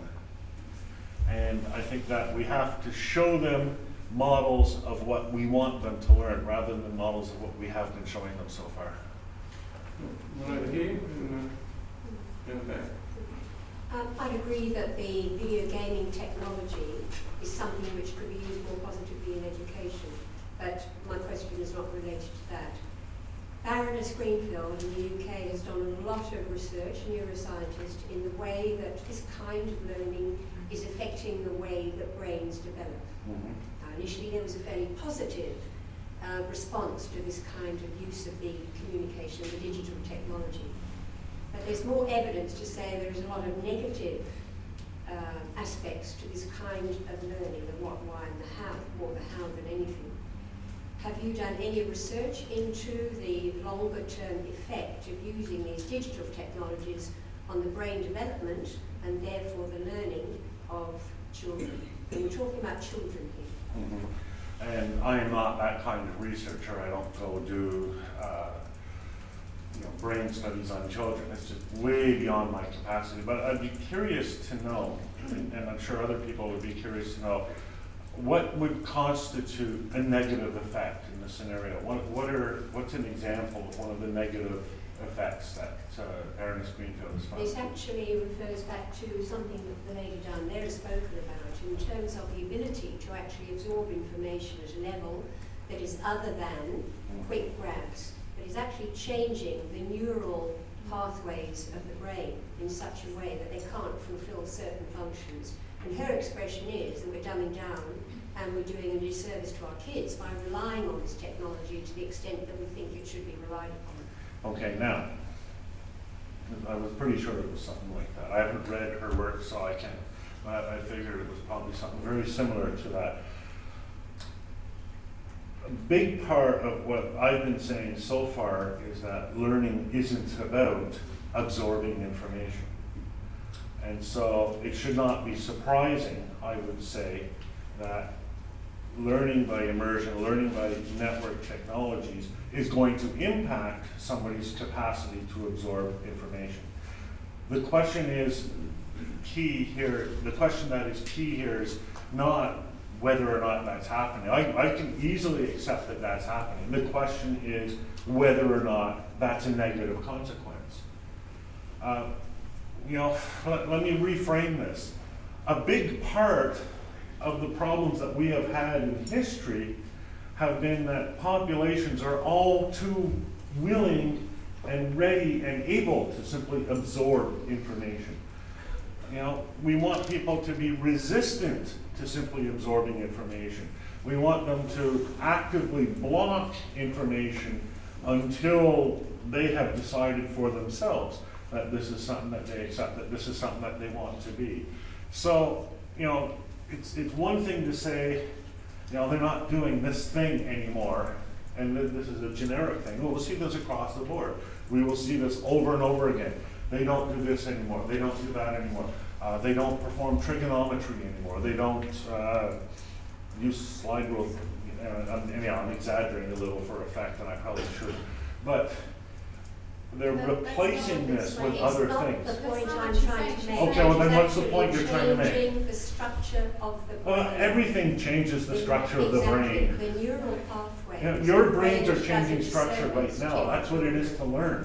And I think that we have to show them models of what we want them to learn rather than models of what we have been showing them so far. One over here, and uh, down back. Um, I'd agree that the video gaming technology is something which could be used more positively in education, but my question is not related to that. Baroness Greenfield in the U K has done a lot of research, a neuroscientist, in the way that this kind of learning is affecting the way that brains develop. Mm-hmm. Uh, initially there was a fairly positive uh, response to this kind of use of the communication, the digital technology. But there's more evidence to say there is a lot of negative uh, aspects to this kind of learning, the what, why, and the how, more the how than anything. Have you done any research into the longer term effect of using these digital technologies on the brain development and therefore the learning of children? And we're talking about children here. Mm-hmm. And I am not that kind of researcher. I don't go do uh, you know, brain studies on children. It's just way beyond my capacity. But I'd be curious to know, and, and I'm sure other people would be curious to know, what would constitute a negative effect in this scenario? What, what are, what's an example of one of the negative effects that uh, Baroness Greenfield has found? This actually refers back to something that the lady down there has spoken about in terms of the ability to actually absorb information at a level that is other than quick grabs, but is actually changing the neural pathways of the brain in such a way that they can't fulfill certain functions. And her expression is that we're dumbing down and we're doing a disservice to our kids by relying on this technology to the extent that we think it should be relied upon. Okay, now, I was pretty sure it was something like that. I haven't read her work, so I can't. But I figured it was probably something very similar to that. A big part of what I've been saying so far is that learning isn't about absorbing information. And so it should not be surprising, I would say, that learning by immersion, learning by network technologies is going to impact somebody's capacity to absorb information. The question is key here, the question that is key here is not whether or not that's happening. I, I can easily accept that that's happening. The question is whether or not that's a negative consequence. Uh, you know, let, let me reframe this. A big part of the problems that we have had in history have been that populations are all too willing and ready and able to simply absorb information. You know, we want people to be resistant to simply absorbing information. We want them to actively block information until they have decided for themselves that this is something that they accept, that this is something that they want to be. So, you know, it's, it's one thing to say, you know, they're not doing this thing anymore, and th this is a generic thing. Well, we'll see this across the board. We will see this over and over again. They don't do this anymore. They don't do that anymore. Uh, they don't perform trigonometry anymore. They don't uh, use slide rule. Uh, I'm, anyhow, I'm exaggerating a little for effect, and I probably should. But they're No, replacing this with it's other not things. the point That's not I'm what trying you're to saying. make. Okay, well then what's the It's point you're trying to make? Changing the structure of the brain. Well, everything changes the structure of the Exactly, brain. the neural pathways. You know, your The brain brains are does changing a structure right disservice now. to- That's what it is to learn.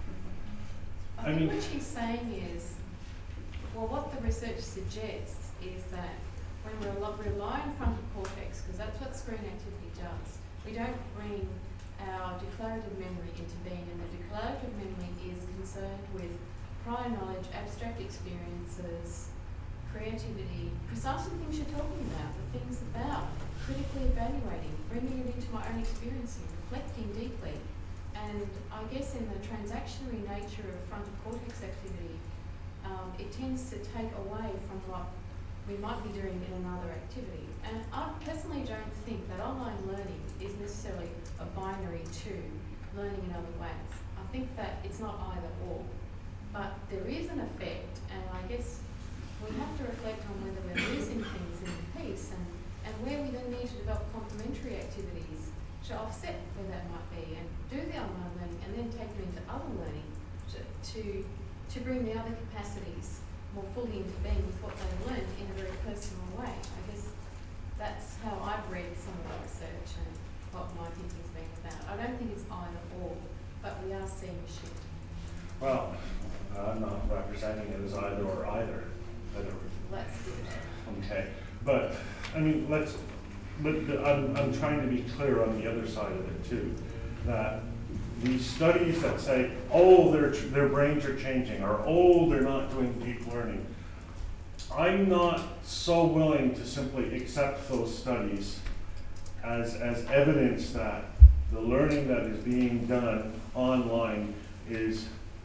I I think mean- what she's saying is, well, what the research suggests is that when we rely, rely on frontal cortex, because that's what screen activity does, we don't bring our declarative memory into being, and the declarative memory is concerned with prior knowledge, abstract experiences, creativity, precisely the things you're talking about, the things about critically evaluating, bringing it into my own experiencing, reflecting deeply. And I guess in the transactionary nature of frontal cortex activity, um, it tends to take away from what we might be doing in another activity. And I personally don't think that online learning is necessarily a binary to learning in other ways. I think that it's not either or, but there is an effect, and I guess we have to reflect on whether we're losing things in the piece, and, and where we then need to develop complementary activities to offset where that might be, and do the online learning, and then take them into other learning to, to, to bring the other capacities more fully into being with what they learned in a very personal way. I guess that's how I've read some of the research and what my thinking's been about. I don't think it's either or, but we are seeing a shift. Well, I'm not representing it as either or either. That's good. Okay, but I mean, let's. But the, I'm I'm trying to be clear on the other side of it too, that these studies that say, oh, their their brains are changing, or oh, they're not doing deep learning. I'm not so willing to simply accept those studies as as evidence that the learning that is being done online is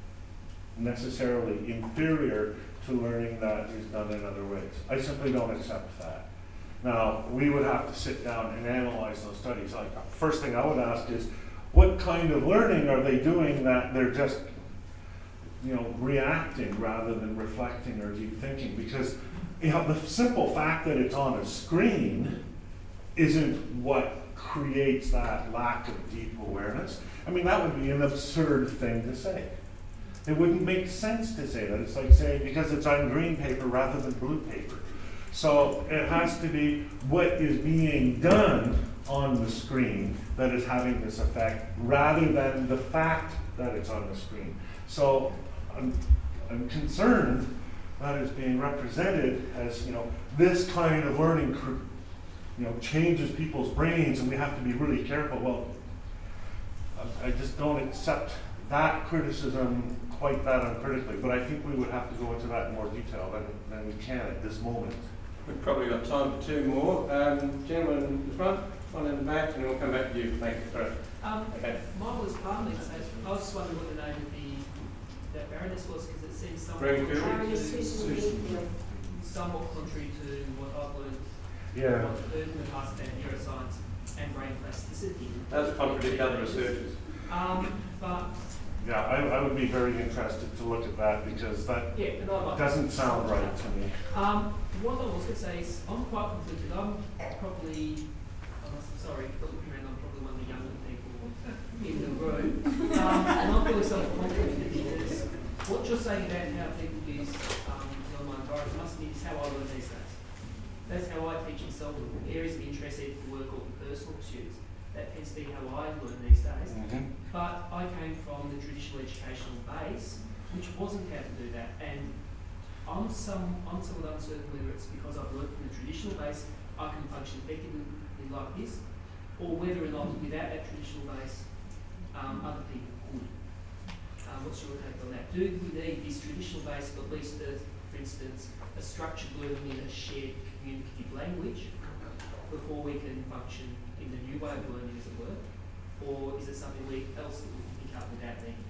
necessarily inferior to learning that is done in other ways. I simply don't accept that. Now, we would have to sit down and analyze those studies. Like, first thing I would ask is, what kind of learning are they doing that they're just, you know, reacting rather than reflecting or deep thinking? Because, you know, the simple fact that it's on a screen isn't what creates that lack of deep awareness. I mean, that would be an absurd thing to say. It wouldn't make sense to say that. It's like saying, because it's on green paper rather than blue paper. So it has to be what is being done on the screen that is having this effect, rather than the fact that it's on the screen. So I'm, I'm concerned that it's being represented as, you know, this kind of learning, you know, changes people's brains, and we have to be really careful. Well, I, I just don't accept that criticism quite that uncritically, but I think we would have to go into that in more detail than, than we can at this moment. We've probably got time for two more. Um, gentleman in the front, one in the back, and we'll come back to you. Thank you. Sorry. Um, Okay. Mine was partly, so I was just wondering what the name of the that Baroness was, because it seems somewhat Green contrary Field? Baroness to, Susan Greenfield. somewhat contrary to what I've learned, Yeah. what I've heard in the past about neuroscience and brain plasticity. Does contradict other researchers. Um, but Yeah, I, I would be very interested to look at that, because that yeah, and I like doesn't sound right to me. Um, what I was going to say is, I'm quite conflicted. I'm probably, I'm sorry, but looking around, I'm probably one of the younger people in the room. Um, and I'm feeling self-confident because what you're saying about how people use um, the online environment must be is how I learn these days. that's how I teach in self areas of interest, either for work or for personal pursuits. That tends to be how I learn these days. Mm-hmm. But I came from the traditional educational base, which wasn't how to do that. And I'm some I'm somewhat uncertain whether it's because I've learned from the traditional base I can function effectively like this, or whether or not without that traditional base um, other people could. Um, what's your take on that? Do we need this traditional base, at least, a, for instance, a structured learning in a shared communicative language before we can function in the new way of learning, as it were? Or is it something we, else that we can pick up without needing?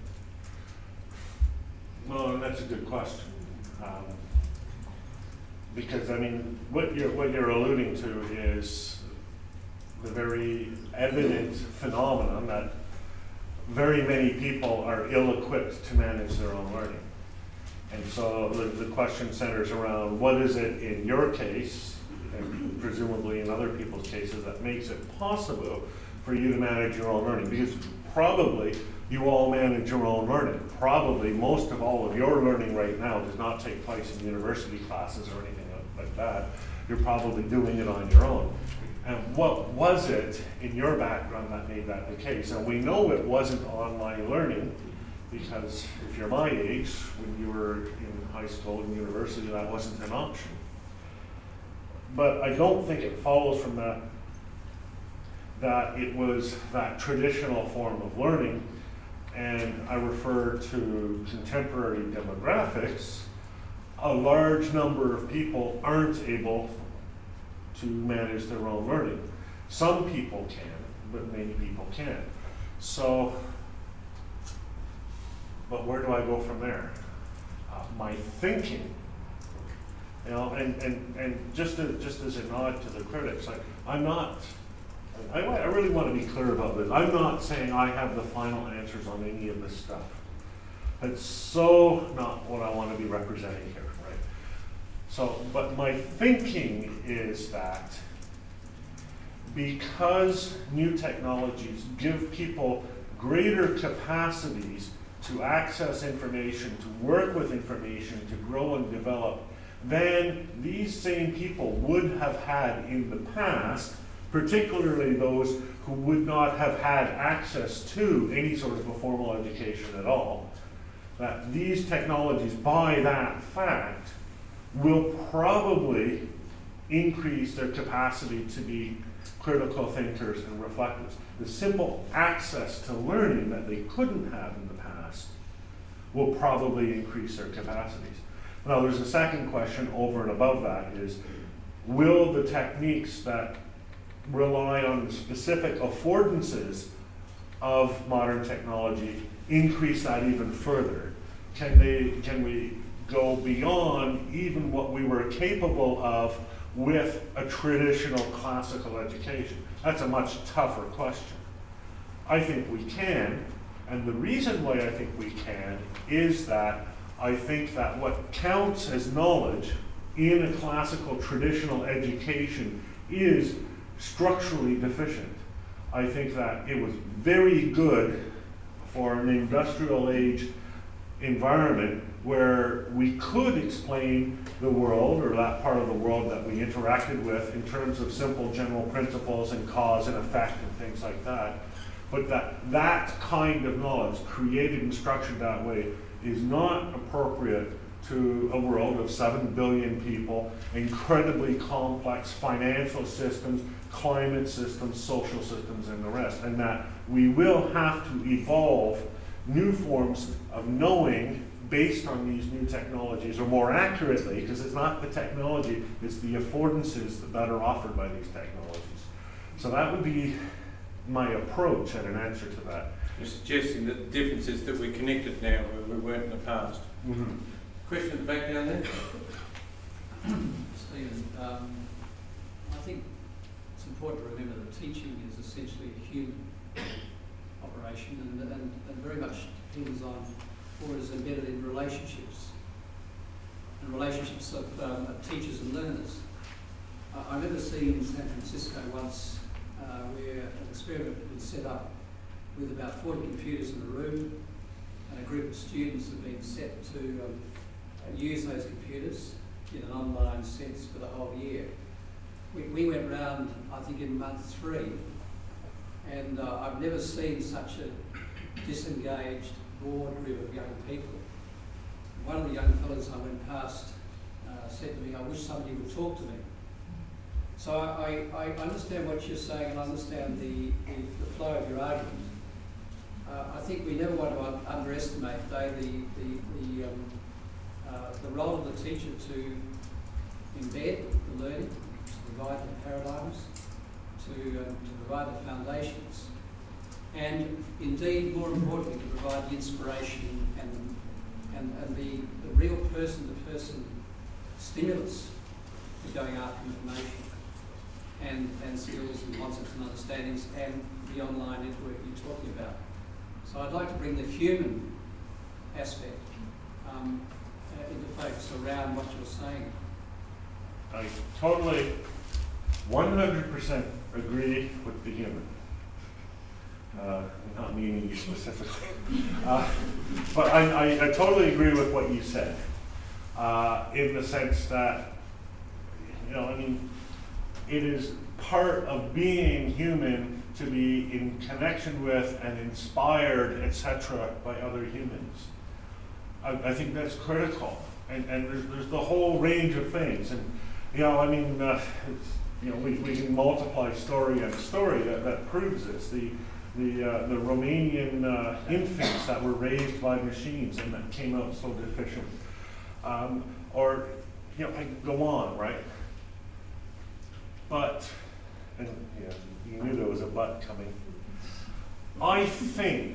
Well, that's a good question. Um, because, I mean, what you're, what you're alluding to is the very evident phenomenon that very many people are ill-equipped to manage their own learning. And so the, the question centers around what is it in your case, and presumably in other people's cases, that makes it possible for you to manage your own learning. Because probably you all manage your own learning. Probably most of all of your learning right now does not take place in university classes or anything like that. You're probably doing it on your own. And what was it in your background that made that the case? And we know it wasn't online learning, because if you're my age, when you were in high school and university, that wasn't an option. But I don't think it follows from that that it was that traditional form of learning, and I refer to contemporary demographics. A large number of people aren't able to manage their own learning. Some people can, but many people can't. So, but where do I go from there? Uh, my thinking, you know, and, and, and just, to, just as a nod to the critics, like, I'm not, I, I really want to be clear about this. I'm not saying I have the final answers on any of this stuff. It's so not what I want to be representing here, right? So, but my thinking is that because new technologies give people greater capacities to access information, to work with information, to grow and develop, than these same people would have had in the past, particularly those who would not have had access to any sort of a formal education at all, that these technologies, by that fact, will probably increase their capacity to be critical thinkers and reflectors. The simple access to learning that they couldn't have in the past will probably increase their capacities. Now, there's a second question over and above that is, will the techniques that rely on the specific affordances of modern technology increase that even further? Can they, can we go beyond even what we were capable of with a traditional classical education? That's a much tougher question. I think we can, and the reason why I think we can is that I think that what counts as knowledge in a classical traditional education is structurally deficient. I think that it was very good for an industrial age environment where we could explain the world, or that part of the world that we interacted with, in terms of simple general principles and cause and effect and things like that. But that that kind of knowledge, created and structured that way, is not appropriate to a world of seven billion people, incredibly complex financial systems, climate systems, social systems, and the rest. And that we will have to evolve new forms of knowing based on these new technologies, or more accurately, because it's not the technology, it's the affordances that are offered by these technologies. So that would be my approach and an answer to that. You're suggesting that the difference is that we're connected now where we weren't in the past. Mm-hmm. Question at the back down there? Stephen, um, I think it's important to remember that teaching is essentially a human operation, and, and, and very much depends on, or is embedded in relationships, and relationships of, um, of teachers and learners. Uh, I remember seeing in San Francisco once uh, where an experiment had been set up with about forty computers in the room, and a group of students had been set to um, use those computers in an online sense for the whole year. we, we went round, I think, in month three, and uh, I've never seen such a disengaged, bored group of young people. One of the young fellows I went past uh, said to me, I wish somebody would talk to me. So I, I, I understand what you're saying and understand the, the, the flow of your argument. Uh, I think we never want to un underestimate, though, the, the, the, um, uh, the role of the teacher to embed the learning, to provide the paradigms, to, um, to provide the foundations, and indeed, more importantly, to provide the inspiration and, and, and the, the real person-to-person stimulus for going after information and, and skills and concepts and understandings and the online network you're talking about. So I'd like to bring the human aspect um, uh, into focus around what you're saying. I totally, one hundred percent agree with the human. Uh, not meaning you specifically. Uh, but I, I, I totally agree with what you said, uh, in the sense that, you know, I mean, it is part of being human to be in connection with and inspired, et cetera, by other humans. I, I think that's critical, and, and there's, there's the whole range of things, and you know, I mean, uh, it's, you know, we, we can multiply story and story that, that proves this. The the uh, the Romanian uh, infants that were raised by machines and that came out so deficient, um, or you know, I can go on, right? But, and you know, you knew there was a but coming. I think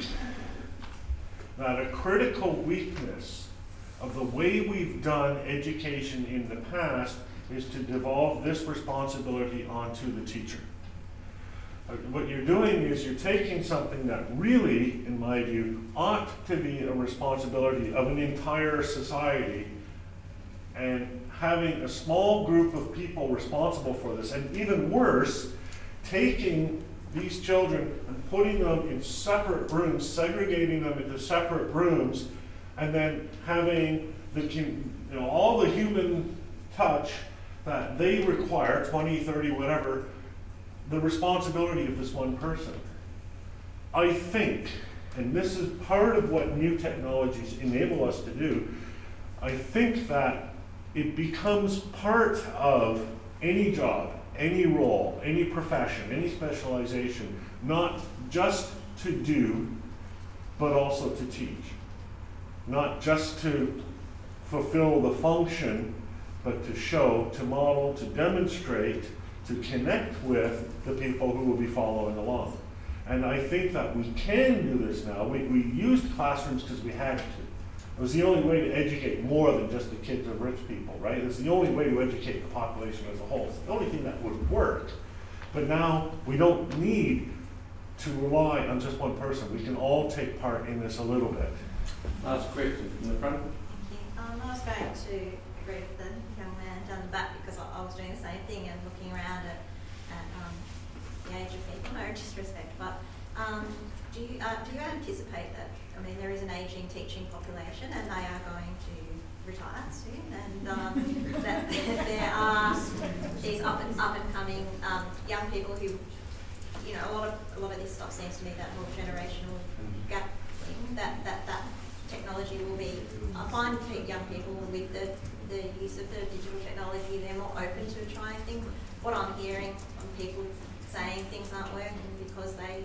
that a critical weakness of the way we've done education in the past is to devolve this responsibility onto the teacher. Uh, what you're doing is you're taking something that really, in my view, ought to be a responsibility of an entire society and having a small group of people responsible for this, and even worse, taking these children and putting them in separate rooms, segregating them into separate rooms, and then having the, you know, all the human touch that they require, twenty, thirty, whatever, the responsibility of this one person. I think, and this is part of what new technologies enable us to do, I think that it becomes part of any job, any role, any profession, any specialization, not just to do, but also to teach. Not just to fulfill the function, but to show, to model, to demonstrate, to connect with the people who will be following along. And I think that we can do this now. We, we used classrooms because we had to. It was the only way to educate more than just the kids of rich people, right? It's the only way to educate the population as a whole. It's the only thing that would work. But now we don't need to rely on just one person. We can all take part in this a little bit. Last question from the front. Thank you. Um, I was going to agree with the young man down the back because I, I was doing the same thing and looking around at, at um, the age of people. No disrespect, but um, do you uh, do you anticipate that? I mean, there is an ageing teaching population, and they are going to retire soon, and um, that there are these up and up and coming um, young people who, you know, a lot of a lot of this stuff seems to me that whole generational gap thing. That that that technology will be. I find young people with the the use of the digital technology, they're more open to trying things. What I'm hearing from people saying things aren't working because they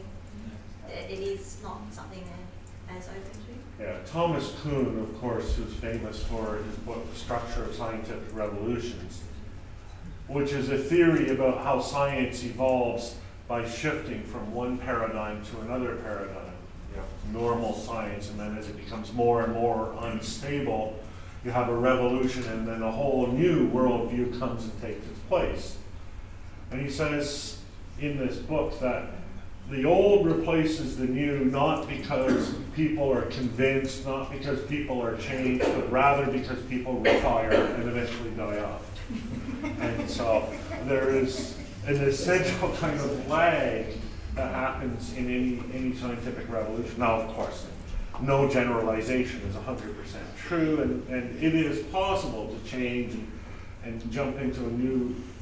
it is not something they're as open to. Yeah, Thomas Kuhn, of course, who's famous for his book, The Structure of Scientific Revolutions, which is a theory about how science evolves by shifting from one paradigm to another paradigm. You know, normal science, and then as it becomes more and more unstable, you have a revolution, and then a whole new worldview comes and takes its place. And he says in this book that the old replaces the new, not because people are convinced, not because people are changed, but rather because people retire and eventually die off. And so there is an essential kind of lag that happens in any, any scientific revolution. Now, of course, no generalization is one hundred percent true, and, and it is possible to change and, and jump into a new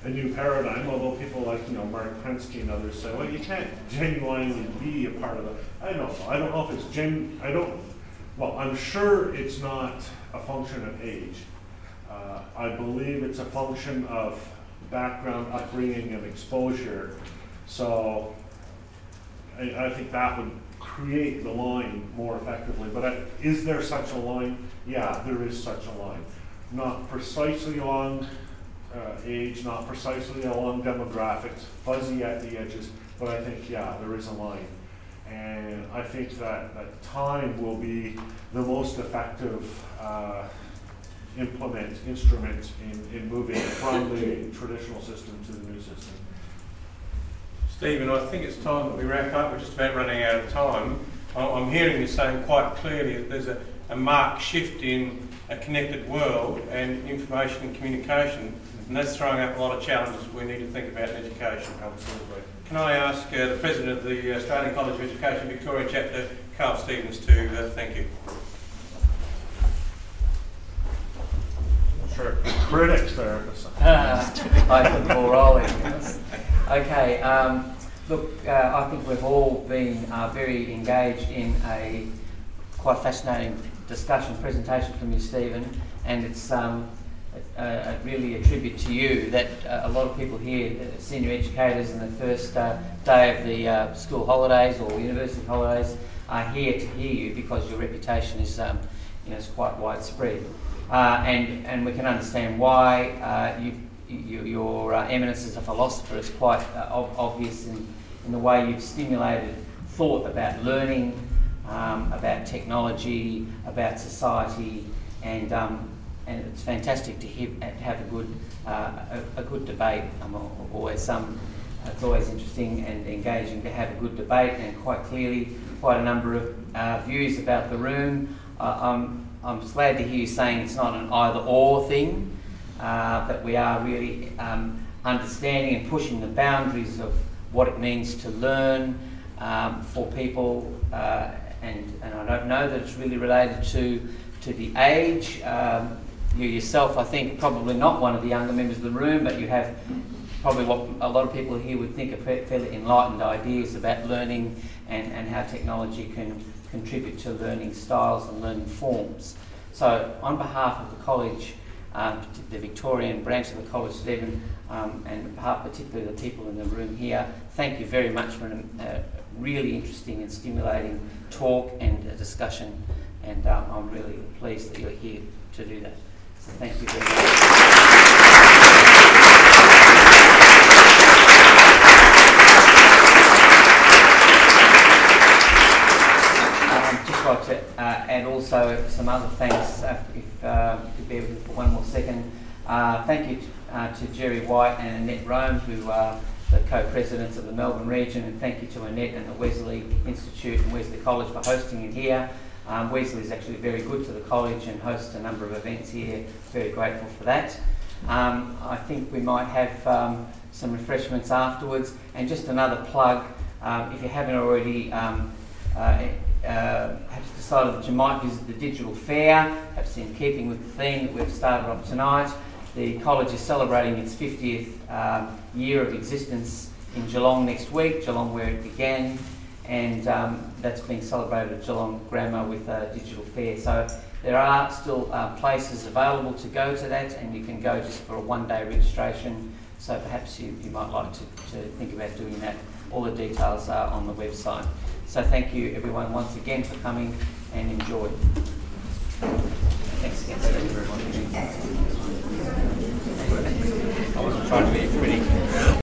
a new paradigm, although people like, you know, Mark Prensky and others say, well, you can't genuinely be a part of it. I don't know. I don't know if it's gen, I don't, well, I'm sure it's not a function of age. Uh, I believe it's a function of background, upbringing, and exposure. So I, I think that would create the line more effectively. But I, is there such a line? Yeah, there is such a line. Not precisely along uh, age, not precisely along demographics, fuzzy at the edges, but I think, yeah, there is a line. And I think that, that time will be the most effective uh, implement, instrument in, in moving from the traditional system to the new system. Stephen, I think it's time that we wrap up. We're just about running out of time. I'm hearing you saying quite clearly that there's a, a marked shift in a connected world and information and communication, and that's throwing up a lot of challenges we need to think about in education. Absolutely. Can I ask uh, the President of the Australian College of Education Victoria Chapter, Carl Stevens, to uh, thank you. Sure. Critics there. I put the ball rolling. Okay, um, look, uh, I think we've all been uh, very engaged in a quite fascinating discussion, presentation from you, Stephen, and it's um, a, a really a tribute to you that uh, a lot of people here, uh, senior educators in the first uh, day of the uh, school holidays or university holidays, are here to hear you because your reputation is, um, you know, is quite widespread. Uh, and, and we can understand why uh, you, you, your uh, eminence as a philosopher is quite uh, ob- obvious in, in the way you've stimulated thought about learning, um, about technology, about society, and um, and it's fantastic to hear, have a good uh, a, a good debate. I'm always um, it's always interesting and engaging to have a good debate, and quite clearly quite a number of uh, views about the room. Uh, I'm I'm glad to hear you saying it's not an either-or thing, uh, that we are really um, understanding and pushing the boundaries of what it means to learn um, for people, uh, and, and I don't know that it's really related to, to the age. Um, you yourself, I think, probably not one of the younger members of the room, but you have probably what a lot of people here would think are fairly enlightened ideas about learning and, and how technology can contribute to learning styles and learning forms. So on behalf of the college, um, the Victorian branch of the college, Stephen, um, and on behalf particularly the people in the room here, thank you very much for a uh, really interesting and stimulating talk and a discussion, and um, I'm really pleased that you're here to do that. So thank you very much. I'd like to uh, add also some other thanks, uh, if uh, you could bear with me for one more second. Uh, thank you uh, to Jerry White and Annette Rome, who are the co-presidents of the Melbourne region, and thank you to Annette and the Wesley Institute and Wesley College for hosting it here. Um, Wesley is actually very good to the college and hosts a number of events here. Very grateful for that. Um, I think we might have um, some refreshments afterwards, and just another plug, um, if you haven't already um, uh, Uh, perhaps decided that you might visit the digital fair, perhaps in keeping with the theme that we've started off tonight. The college is celebrating its fiftieth um, year of existence in Geelong next week, Geelong where it began, and um, that's being celebrated at Geelong Grammar with a digital fair. So there are still uh, places available to go to that, and you can go just for a one-day registration, so perhaps you, you might like to, to think about doing that. All the details are on the website. So thank you everyone once again for coming, and enjoy. Thanks again. Thank you very much. I wasn't trying to be a critic.